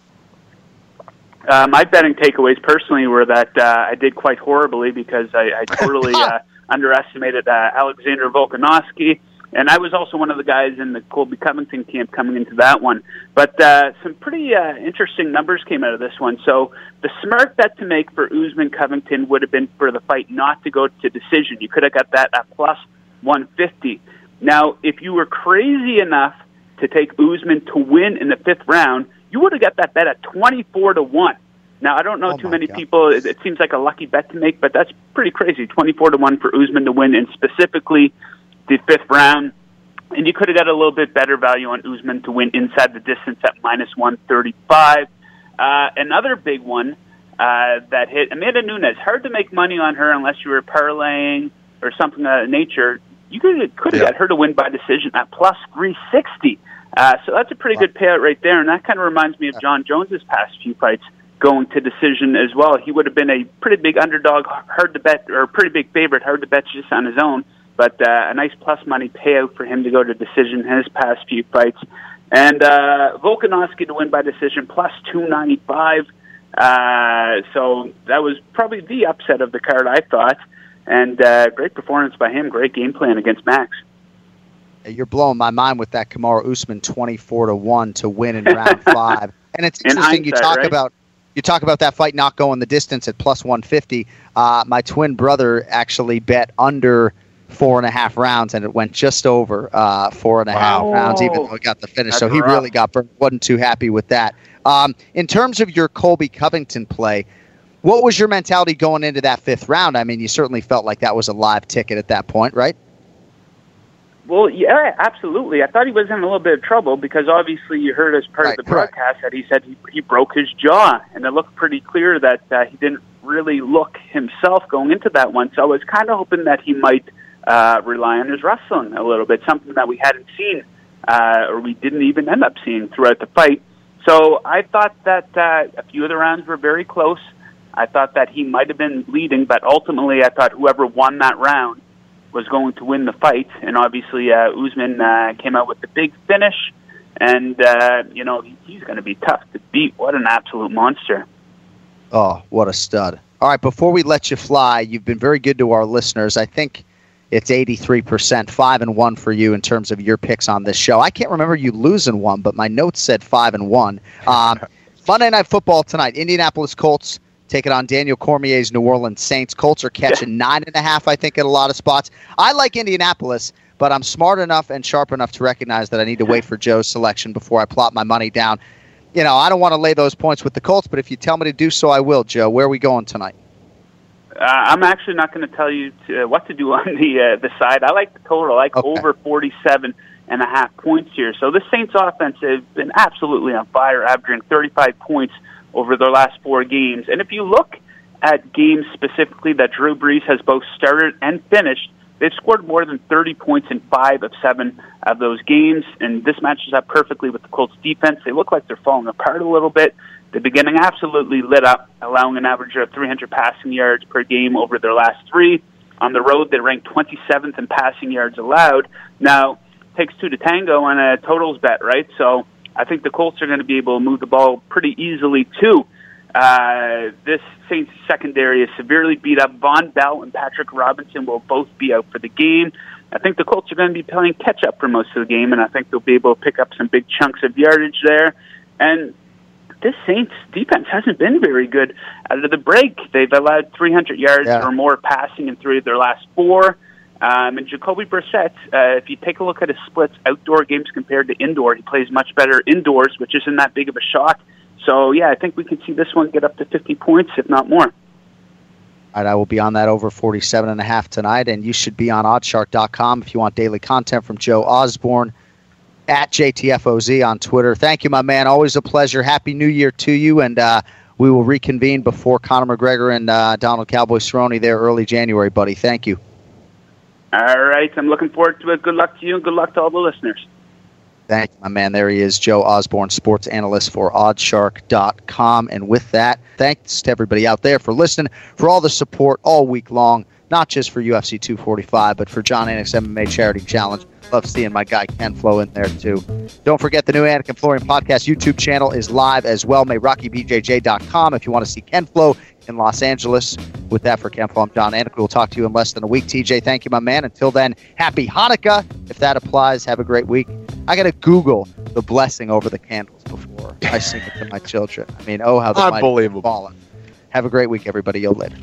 Uh, my betting takeaways personally were that uh, I did quite horribly because I, I totally uh, underestimated uh, Alexander Volkanovski, and I was also one of the guys in the Colby Covington camp coming into that one. But uh, some pretty uh, interesting numbers came out of this one. So the smart bet to make for Usman Covington would have been for the fight not to go to decision. You could have got that at plus one fifty. Now, if you were crazy enough to take Usman to win in the fifth round, you would have got that bet at twenty-four to one. Now, I don't know oh too many God. people. It, it seems like a lucky bet to make, but that's pretty crazy. twenty-four to one for Usman to win, and specifically the fifth round. And you could have got a little bit better value on Usman to win inside the distance at minus one thirty-five. Uh, another big one uh, that hit, Amanda Nunes. Hard to make money on her unless you were parlaying or something of that nature. You could, could have yeah. got her to win by decision at plus three sixty. Uh, so that's a pretty good payout right there, and that kind of reminds me of John Jones's past few fights going to decision as well. He would have been a pretty big underdog, hard to bet, or a pretty big favorite, hard to bet just on his own, but uh, a nice plus money payout for him to go to decision in his past few fights. And uh, Volkanovski to win by decision, plus two ninety-five. Uh, so that was probably the upset of the card, I thought, and uh, great performance by him, great game plan against Max. You're blowing my mind with that Kamaru Usman twenty-four to one to win in round five. And it's interesting in you talk right? about you talk about that fight not going the distance at plus one fifty. Uh, my twin brother actually bet under four and a half rounds, and it went just over uh, four and a wow. half rounds, even though it got the finish. That's so he rough. really got burned. Wasn't too happy with that. Um, in terms of your Colby Covington play, what was your mentality going into that fifth round? I mean, you certainly felt like that was a live ticket at that point, right? Well, yeah, absolutely. I thought he was in a little bit of trouble because obviously you heard as part right, of the broadcast right. that he said he, he broke his jaw, and it looked pretty clear that uh, he didn't really look himself going into that one. So I was kind of hoping that he might uh, rely on his wrestling a little bit, something that we hadn't seen uh, or we didn't even end up seeing throughout the fight. So I thought that uh, a few of the rounds were very close. I thought that he might have been leading, but ultimately I thought whoever won that round was going to win the fight, and obviously uh, Usman uh, came out with the big finish, and uh, you know he, he's going to be tough to beat. What an absolute monster! Oh, what a stud! All right, before we let you fly, you've been very good to our listeners. I think it's eighty-three percent, five and one for you in terms of your picks on this show. I can't remember you losing one, but my notes said five and one. Um, Monday Night Football tonight: Indianapolis Colts take it on Daniel Cormier's New Orleans Saints. Colts are catching yeah. nine and a half, I think, at a lot of spots. I like Indianapolis, but I'm smart enough and sharp enough to recognize that I need to wait for Joe's selection before I plot my money down. You know, I don't want to lay those points with the Colts, but if you tell me to do so, I will. Joe, where are we going tonight? Uh, I'm actually not going to tell you to, uh, what to do on the uh, the side. I like the total. I like okay. over forty-seven and a half points here. So the Saints offense has been absolutely on fire, averaging thirty-five points over their last four games. And if you look at games specifically that Drew Brees has both started and finished, they've scored more than thirty points in five of seven of those games, and this matches up perfectly with the Colts defense. They look like they're falling apart a little bit. The beginning absolutely lit up, allowing an average of three hundred passing yards per game over their last three. On the road, they ranked twenty-seventh in passing yards allowed. Now, it takes two to tango on a totals bet, right? So I think the Colts are going to be able to move the ball pretty easily, too. Uh, this Saints secondary is severely beat up. Von Bell and Patrick Robinson will both be out for the game. I think the Colts are going to be playing catch-up for most of the game, and I think they'll be able to pick up some big chunks of yardage there. And this Saints defense hasn't been very good out of the break. They've allowed three hundred yards yeah. or more passing in three of their last four. Um, and Jacoby Brissett, uh, if you take a look at his splits, outdoor games compared to indoor, he plays much better indoors, which isn't that big of a shock. So, yeah, I think we can see this one get up to fifty points, if not more. All right, I will be on that over forty-seven and a half tonight, and you should be on oddshark dot com if you want daily content from Joe Osborne at J T F O Z on Twitter. Thank you, my man. Always a pleasure. Happy New Year to you, and uh, we will reconvene before Conor McGregor and uh, Donald Cowboy Cerrone there early January, buddy. Thank you. All right. I'm looking forward to it. Good luck to you, and good luck to all the listeners. Thank you, my man. There he is, Joe Osborne, sports analyst for oddshark dot com. And with that, thanks to everybody out there for listening, for all the support all week long, not just for U F C two forty-five, but for Jon Anik's M M A Charity Challenge. Love seeing my guy Ken Flo in there, too. Don't forget the new Anik and Florian podcast YouTube channel is live as well. May Rocky B J J dot com if you want to see Ken Flo in Los Angeles. With that, for Ken Flo, I'm Jon Anik. We'll talk to you in less than a week. T J, thank you, my man. Until then, happy Hanukkah. If that applies, have a great week. I got to Google the blessing over the candles before I sing it to my children. I mean, oh, how the mighty have fallen. Have a great week, everybody. Yo, later.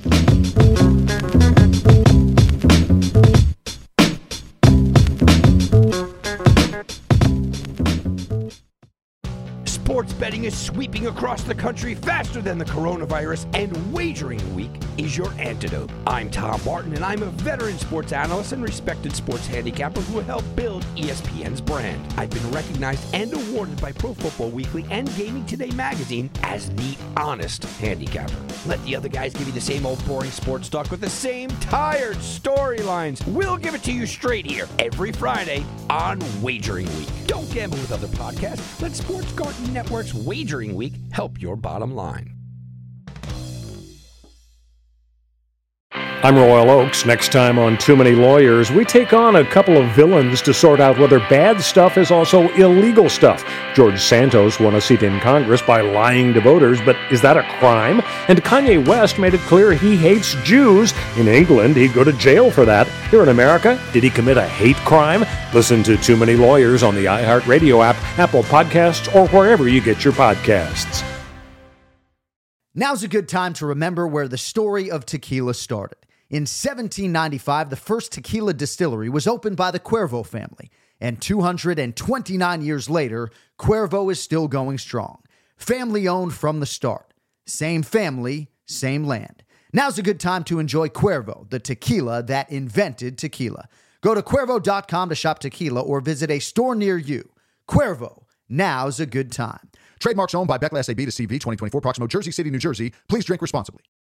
Sports betting is sweeping across the country faster than the coronavirus, and Wagering Week is your antidote. I'm Tom Martin, and I'm a veteran sports analyst and respected sports handicapper who helped build E S P N's brand. I've been recognized and awarded by Pro Football Weekly and Gaming Today magazine as the honest handicapper. Let the other guys give you the same old boring sports talk with the same tired storylines. We'll give it to you straight here every Friday on Wagering Week. Don't gamble with other podcasts. Let Sports Garden Network's Wagering Week help your bottom line. I'm Royal Oakes. Next time on Too Many Lawyers, we take on a couple of villains to sort out whether bad stuff is also illegal stuff. George Santos won a seat in Congress by lying to voters, but is that a crime? And Kanye West made it clear he hates Jews. In England, he'd go to jail for that. Here in America, did he commit a hate crime? Listen to Too Many Lawyers on the iHeartRadio app, Apple Podcasts, or wherever you get your podcasts. Now's a good time to remember where the story of tequila started. In seventeen ninety-five, the first tequila distillery was opened by the Cuervo family, and two hundred twenty-nine years later, Cuervo is still going strong. Family-owned from the start. Same family, same land. Now's a good time to enjoy Cuervo, the tequila that invented tequila. Go to Cuervo dot com to shop tequila or visit a store near you. Cuervo, now's a good time. Trademarks owned by Beckless A B to C V twenty twenty-four, Proximo, Jersey City, New Jersey. Please drink responsibly.